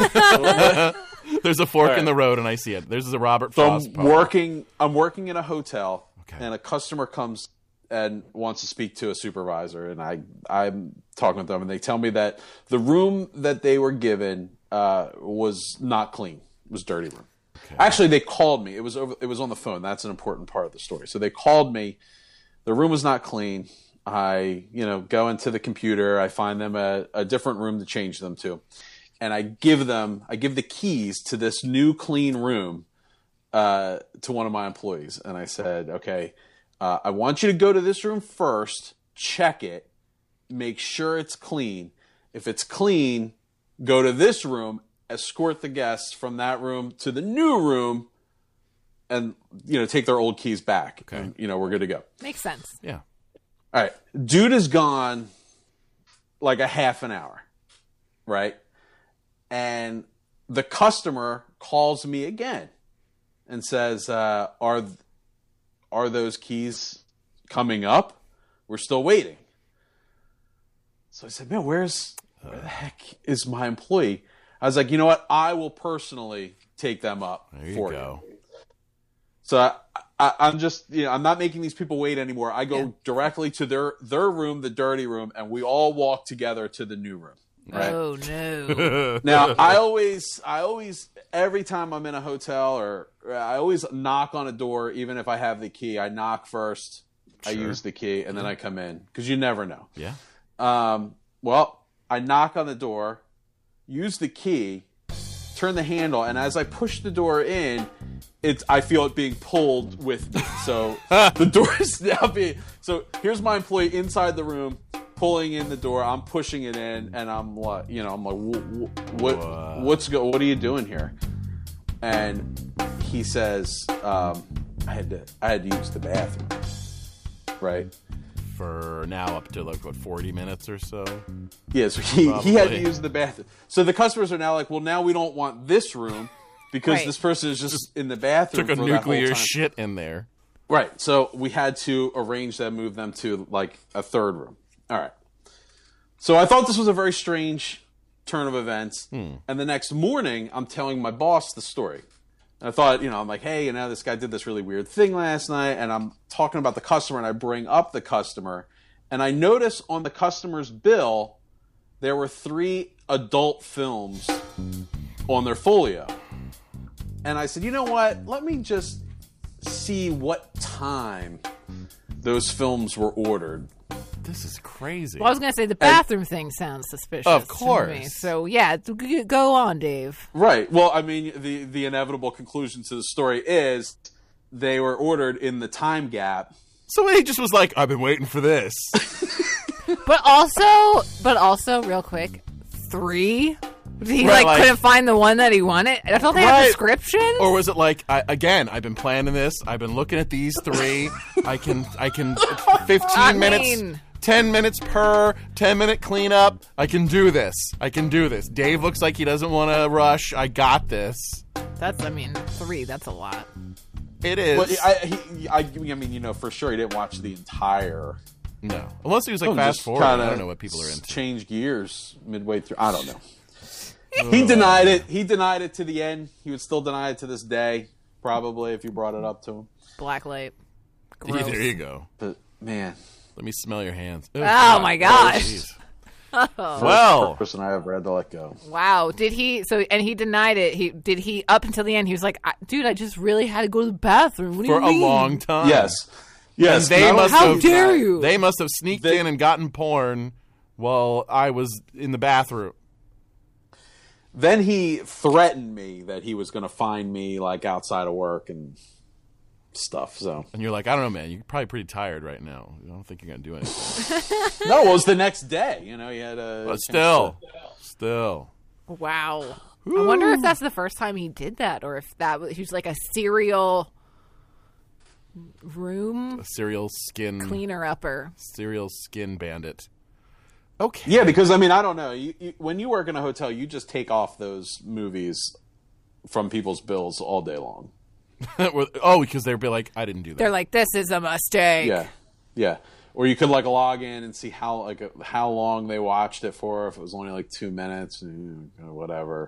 There's a fork All in right. the road, and I see it. There's a Robert So Frost I'm poem. working. I'm working in a hotel, Okay. and a customer comes and wants to speak to a supervisor, and I I'm talking with them, and they tell me that the room that they were given uh, was not clean. It was a dirty room. Actually, they called me. It was over. It was on the phone. That's an important part of the story. So they called me. The room was not clean. I, you know, go into the computer. I find them a, a different room to change them to, and I give them. I give the keys to this new clean room uh, to one of my employees, and I said, "Okay, uh, I want you to go to this room first. Check it. Make sure it's clean. If it's clean, go to this room. Escort the guests from that room to the new room, and you know, take their old keys back. Okay. And, you know, we're good to go." Makes sense. Yeah. All right. Dude is gone like a half an hour, right? And the customer calls me again and says, uh, are are those keys coming up? We're still waiting. So I said, man, where's where the heck is my employee? I was like, you know what? I will personally take them up There you for go. you. So I, I, I'm just, you know, I'm not making these people wait anymore. I go Yeah. directly to their their room, the dirty room, and we all walk together to the new room. Right. Oh no. Now, I always, I always, every time I'm in a hotel or I always knock on a door, even if I have the key. I knock first, I Sure. use the key, and then I come in because you never know. Yeah. Um, well, I knock on the door, use the key, turn the handle, and as I push the door in, it's I feel it being pulled with me. So the door is now being. So here's my employee inside the room, pulling in the door. I'm pushing it in, and I'm like, you know, I'm like, what, what what's go? What are you doing here? And he says, um, I had to, I had to use the bathroom. Right. For now up to like what forty minutes or so. Yeah, so he, he had to Probably. use the bathroom. So the customers are now like, well, now we don't want this room because Right. this person is just in the bathroom. Took a for that whole nuclear time. shit in there. Right. So we had to arrange them, move them to like a third room. All right. So I thought this was a very strange turn of events. Hmm. And the next morning, I'm telling my boss the story. And I thought, you know, I'm like, hey, you know, this guy did this really weird thing last night. And I'm talking about the customer, and I bring up the customer. And I notice on the customer's bill, there were three adult films on their folio. And I said, you know what? Let me just see what time those films were ordered. This is crazy. Well, I was going to say the bathroom and, thing sounds suspicious. Of course. To me. So, yeah, g- go on, Dave. Right. Well, I mean, the, the inevitable conclusion to the story is they were ordered in the time gap. So he just was like, I've been waiting for this. But also, but also, real quick, three? He, right, like, like, couldn't find the one that he wanted? I thought they right. had descriptions. Or was it like, I, again, I've been planning this. I've been looking at these three. I can, I can, fifteen I minutes, mean... ten minutes per, ten minute cleanup. I can do this. I can do this. Dave looks like he doesn't want to rush. I got this. That's, I mean, three, that's a lot. It is. Well, I, he, I, I mean, you know, for sure he didn't watch the entire... No. Unless he was like Oh, fast just forward. I kinda don't know what people are into. Change gears midway through. I don't know. He denied it. He denied it to the end. He would still deny it to this day, probably, if you brought it up to him. Blacklight. Yeah, Gross. there you go. But, man. Let me smell your hands. Oh, God. my gosh. Oh, well. Person I ever had to let go. Wow. Did he, so, and he denied it. He, did he, up until the end, he was like, I, dude, I just really had to go to the bathroom. What do For you mean? a long time. Yes. Yes. And they not must only- How have, dare you? They must have sneaked They- in and gotten porn while I was in the bathroom. Then he threatened me that he was going to find me, like, outside of work and stuff, so. And you're like, I don't know, man. You're probably pretty tired right now. I don't think you're going to do anything. No, it was the next day. You know, he had a... But still. Still. Wow. I wonder if that's the first time he did that, or if that was, he was like a serial room A serial skin. cleaner upper. Serial skin bandit. Okay. Yeah, because, I mean, I don't know. You, you, when you work in a hotel, you just take off those movies from people's bills all day long. Oh, because they'd be like, I didn't do that. They're like, this is a mistake. Yeah, yeah. Or you could, like, log in and see how like how long they watched it for. If it was only like two minutes, or whatever.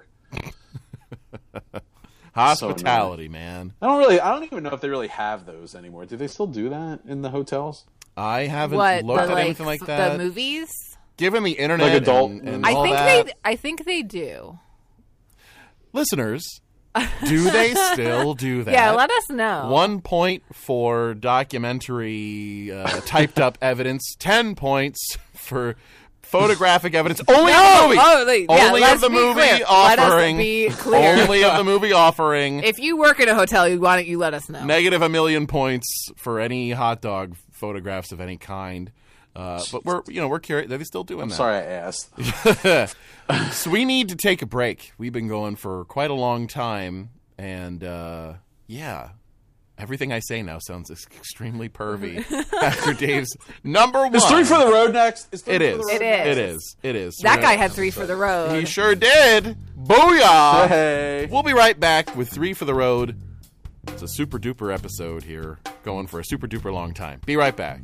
Hospitality, so man. I don't really. I don't even know if they really have those anymore. Do they still do that in the hotels? I haven't What, looked the, at like, anything like f- that. The movies? Given the internet, Like adult and, and movies. I all think that, they. I think they do. listeners, do they still do that? Yeah, let us know. One point for documentary uh, typed up evidence. Ten points for photographic evidence. Only No, of the movie. oh, like, yeah, Only let's of the be movie clear. Let us offering. be clear. Only of the movie offering. If you work in a hotel, you- why don't you let us know? Negative a million points for any hot dog photographs of any kind. Uh, but we're, you know, we're curious. Are they still doing I'm that? sorry, I asked. So we need to take a break. We've been going for quite a long time, and uh, yeah, everything I say now sounds extremely pervy after Dave's number one. Is three for the road next? Is three It for is. the road It next? It is. It is. That We're guy gonna- had three for the road. He sure did. Booyah! Hey. We'll be right back with Three for the Road. It's a super duper episode here, going for a super duper long time. Be right back.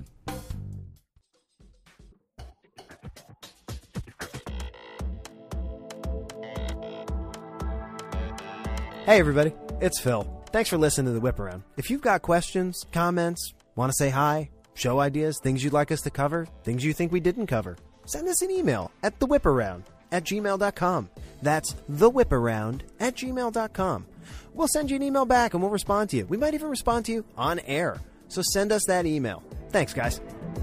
Hey, everybody. It's Phil. Thanks for listening to the Whip Around. If you've got questions, comments, want to say hi, show ideas, things you'd like us to cover, things you think we didn't cover, send us an email at thewhiparound at gmail dot com. That's thewhiparound at gmail dot com. We'll send you an email back and we'll respond to you. We might even respond to you on air. So send us that email. Thanks, guys.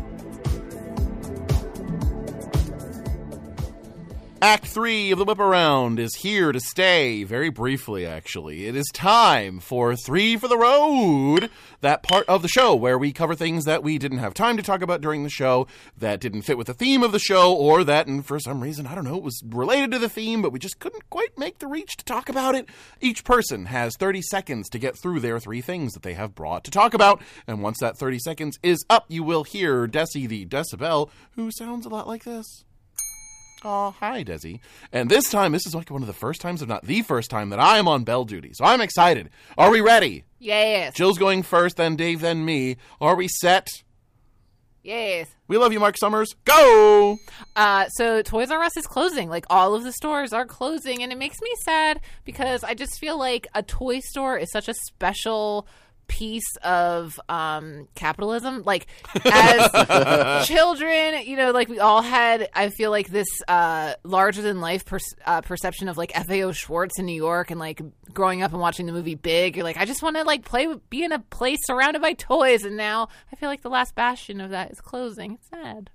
Act three of the Whip Around is here to stay, very briefly, actually. It is time for Three for the Road, that part of the show where we cover things that we didn't have time to talk about during the show, that didn't fit with the theme of the show, or that, and for some reason, I don't know, it was related to the theme, but we just couldn't quite make the reach to talk about it. Each person has thirty seconds to get through their three things that they have brought to talk about, and once that thirty seconds is up, you will hear Desi the Decibel, who sounds a lot like this. Oh, hi, Desi. And this time, this is like one of the first times, if not the first time, that I am on bell duty. So I'm excited. Are we ready? Yes. Jill's going first, then Dave, then me. Are we set? Yes. We love you, Mark Summers. Go! Uh, so Toys R Us is closing. Like, all of the stores are closing, and it makes me sad because I just feel like a toy store is such a special piece of um, capitalism. Like, as children, you know, like we all had, I feel like this uh, larger than life per- uh, perception of like F A O Schwartz in New York, and like growing up and watching the movie Big, you're like, I just want to like play, be in a place surrounded by toys. And now I feel like the last bastion of that is closing. It's sad.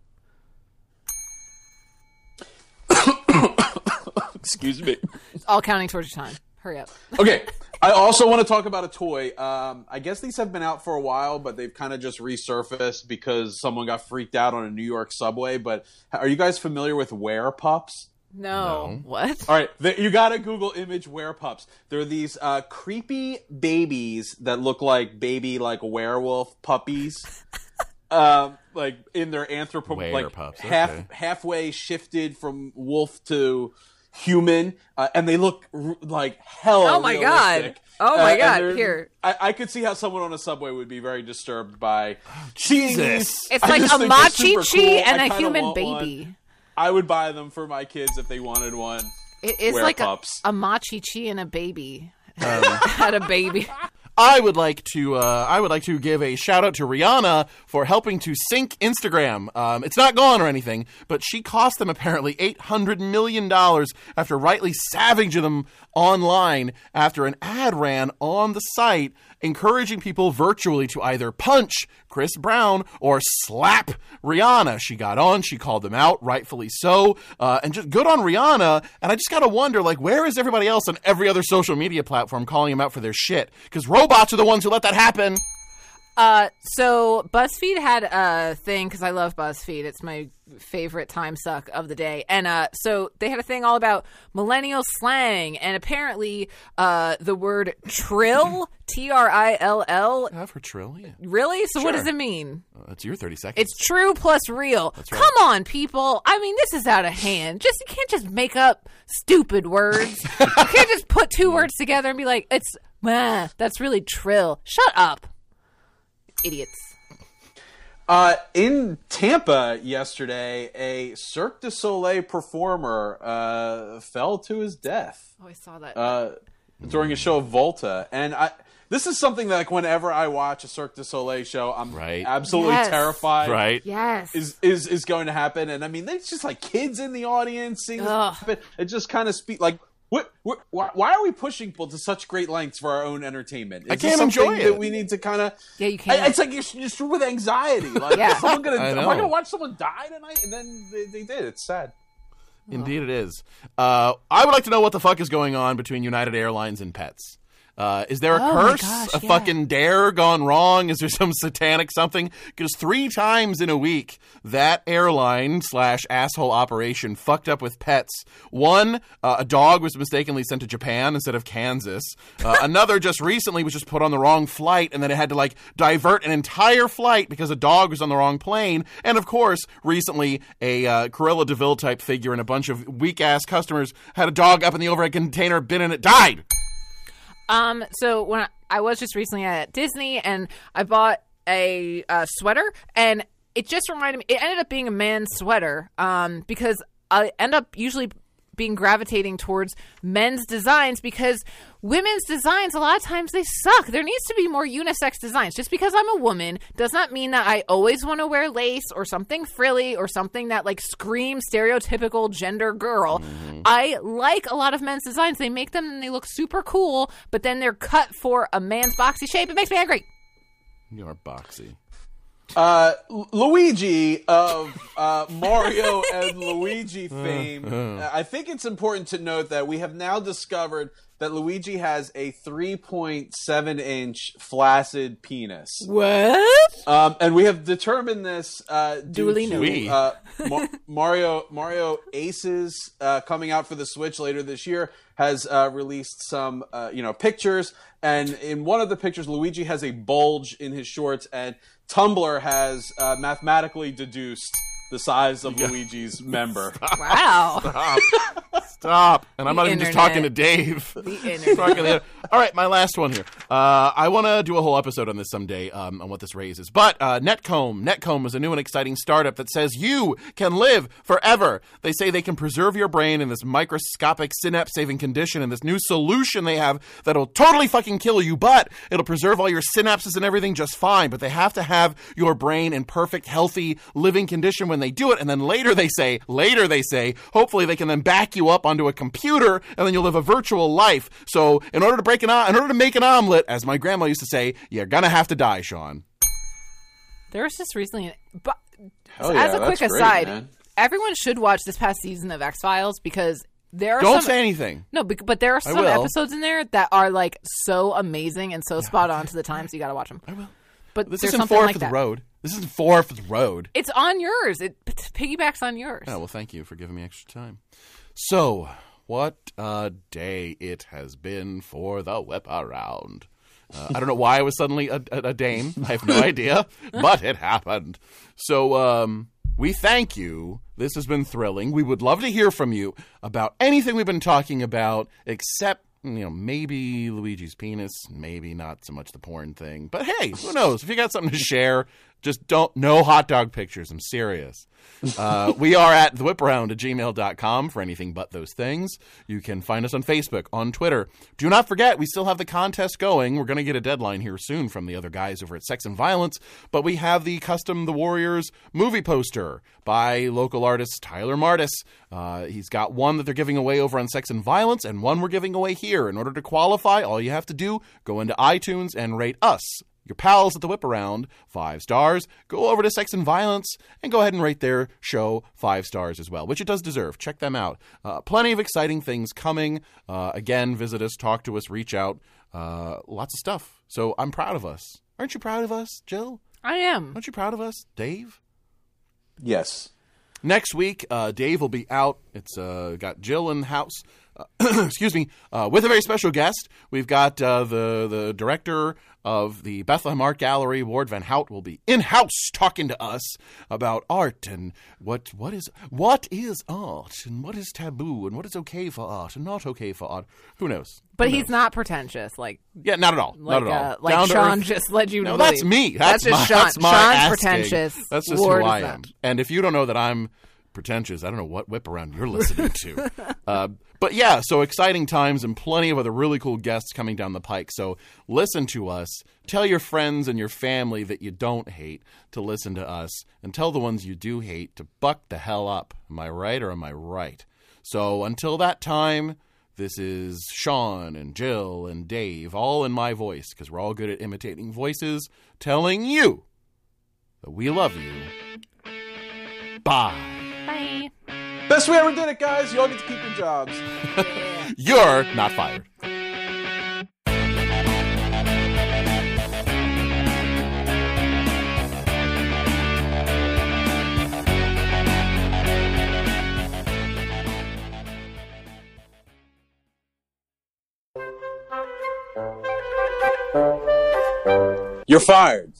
Excuse me. It's all counting towards your time. Hurry up. Okay. I also want to talk about a toy. Um, I guess these have been out for a while, but they've kind of just resurfaced because someone got freaked out on a New York subway. But are you guys familiar with Were Pups? No. No. What? All right, the, you got to Google image Were Pups. They're these uh, creepy babies that look like baby like werewolf puppies. um, like in their anthropo Were like pups, half okay. halfway shifted from wolf to human, uh, and they look r- like hell. Oh my God. realistic. Oh my Uh, God, and they're- here. I, I could see how someone on a subway would be very disturbed by seeing Jesus. these. It's I like just a think they're machi super chi cool. and I a kinda human want one. baby. I would buy them for my kids if they wanted one. It is Were like a, pups. a machi chi and a baby. Had a baby. I would like to. Uh, I would like to give a shout out to Rihanna for helping to sync Instagram. Um, it's not gone or anything, but she cost them apparently eight hundred million dollars after rightly savaging them online after an ad ran on the site encouraging people virtually to either punch Chris Brown or slap Rihanna. She got on, she called them out, rightfully so, uh, and just good on Rihanna. And I just gotta wonder, like, where is everybody else on every other social media platform calling them out for their shit? Because robots are the ones who let that happen. Uh, so BuzzFeed had a thing, because I love BuzzFeed. It's my favorite time suck of the day. And uh, so they had a thing all about millennial slang. And apparently uh, the word trill, T R I L L, Yeah, for Trill, yeah. really? So what Sure. does it mean? Uh, that's your thirty seconds. It's true plus real. right. Come on, people. I mean, this is out of hand. Just you can't just make up stupid words. You can't just put two words together and be like, it's, "Meh, that's really trill." Shut up. Idiots. Uh, in Tampa yesterday, a Cirque du Soleil performer uh, fell to his death Oh, I saw that. uh, during a show of Volta. And I, this is something that, like, whenever I watch a Cirque du Soleil show, I'm Right. absolutely Yes. terrified. right. yes. Is, is is going to happen. And I mean, there's just like kids in the audience seeing this Ugh. happen. It just kind of speak like, what, what, why, why are we pushing people to such great lengths for our own entertainment? Is I this can't something enjoy that it. we need to kind of. Yeah, you can't. It's like you're just with anxiety. Like, Yeah. is someone gonna? I Am I know. gonna watch someone die tonight? And then they, they did. It's sad. Indeed, it is. Uh, I would like to know what the fuck is going on between United Airlines and pets. Uh, is there a Oh my curse? gosh, a yeah. fucking dare gone wrong? Is there some satanic something? Because three times in a week, that airline slash asshole operation fucked up with pets. One, uh, a dog was mistakenly sent to Japan instead of Kansas. Uh, another just recently was just put on the wrong flight, and then it had to like divert an entire flight because a dog was on the wrong plane. And of course, recently a uh, Cruella de Vil type figure and a bunch of weak ass customers had a dog up in the overhead container, been in it, died. Um, so when I, I was just recently at Disney and I bought a uh, sweater, and it just reminded me, it ended up being a man's sweater, um, because I end up usually being gravitating towards men's designs because women's designs, a lot of times they suck. There needs to be more unisex designs. Just because I'm a woman does not mean that I always want to wear lace or something frilly or something that like screams stereotypical gender girl. Mm-hmm. I like a lot of men's designs. They make them and they look super cool, but then they're cut for a man's boxy shape. It makes me angry. You're boxy. Uh, L- Luigi of uh, Mario and Luigi fame. I think it's important to note that we have now discovered that Luigi has a three point seven inch flaccid penis. What? Um, and we have determined this uh, due Duly to noted. uh, Ma- Mario Mario Aces uh, coming out for the Switch later this year has uh, released some uh, you know pictures, and in one of the pictures, Luigi has a bulge in his shorts, and Tumblr has uh, mathematically deduced the size of Luigi's member. Wow. Stop. Stop. And I'm The not even just internet. talking to Dave. The internet. Talking to the- All right, my last one here. Uh, I want to do a whole episode on this someday, um, on what this raises. But uh, Netcomb. Netcomb is a new and exciting startup that says you can live forever. They say they can preserve your brain in this microscopic synapse-saving condition and this new solution they have that'll totally fucking kill you, but it'll preserve all your synapses and everything just fine. But they have to have your brain in perfect, healthy, living condition when they do it. And then later they say, later they say, hopefully they can then back you up onto a computer and then you'll live a virtual life. So in order to break an o- in order to make an omelet, as my grandma used to say, you're gonna have to die, Sean. There was just recently, but Hell as yeah, a quick that's great, aside, man. everyone should watch this past season of X-Files because there are Don't some, say anything. No, bec- but there are some will. episodes in there that are like so amazing and so spot on to the time, so you got to watch them. I will. But This there's isn't something Fourth like of that. the Road. This isn't Fourth of the Road. It's on yours. It p- piggybacks on yours. Oh, well, thank you for giving me extra time. So, what a day it has been for the whip around. Uh, I don't know why I was suddenly a, a, a dame. I have no idea, but it happened. So, um, we thank you. This has been thrilling. We would love to hear from you about anything we've been talking about, except, you know, maybe Luigi's penis, maybe not so much the porn thing. But hey, who knows? If you got something to share, just don't, no hot dog pictures. I'm serious. Uh, we are at the whip around at gmail dot com for anything but those things. You can find us on Facebook, on Twitter. Do not forget, we still have the contest going. We're going to get a deadline here soon from the other guys over at Sex and Violence, but we have the Custom the Warriors movie poster by local artist Tyler Martis. Uh, he's got one that they're giving away over on Sex and Violence and one we're giving away here. In order to qualify, all you have to do, go into iTunes and rate us, your pals at the Whip Around, five stars. Go over to Sex and Violence and go ahead and rate their show five stars as well, which it does deserve. Check them out. Uh, plenty of exciting things coming. Uh, again, visit us, talk to us, reach out. Uh, lots of stuff. So I'm proud of us. Aren't you proud of us, Jill? I am. Aren't you proud of us, Dave? Yes. Next week, uh, Dave will be out. It's uh, got Jill in the house. Uh, excuse me, uh, with a very special guest. We've got uh, the the director of the Bethlehem Art Gallery, Ward Van Hout, will be in house talking to us about art and what what is what is art and what is taboo and what is okay for art and not okay for art. Who knows? But Who he's knows? not pretentious. Like, Yeah, not at all. like, not at all. uh, like Down to Sean earth. just led you to No, believe. that's me. That's, just my, Sean. that's my Sean's asking. pretentious. That's just Ward who is I not. am. And if you don't know that I'm pretentious, I don't know what whip around you're listening to. uh, but yeah, so exciting times and plenty of other really cool guests coming down the pike. So listen to us. Tell your friends and your family that you don't hate to listen to us, and tell the ones you do hate to buck the hell up. Am I right or am I right? So until that time, this is Sean and Jill and Dave, all in my voice, because we're all good at imitating voices, telling you that we love you. Bye. Bye. Best we ever did it, guys. You all get to keep your jobs. You're not fired. You're fired.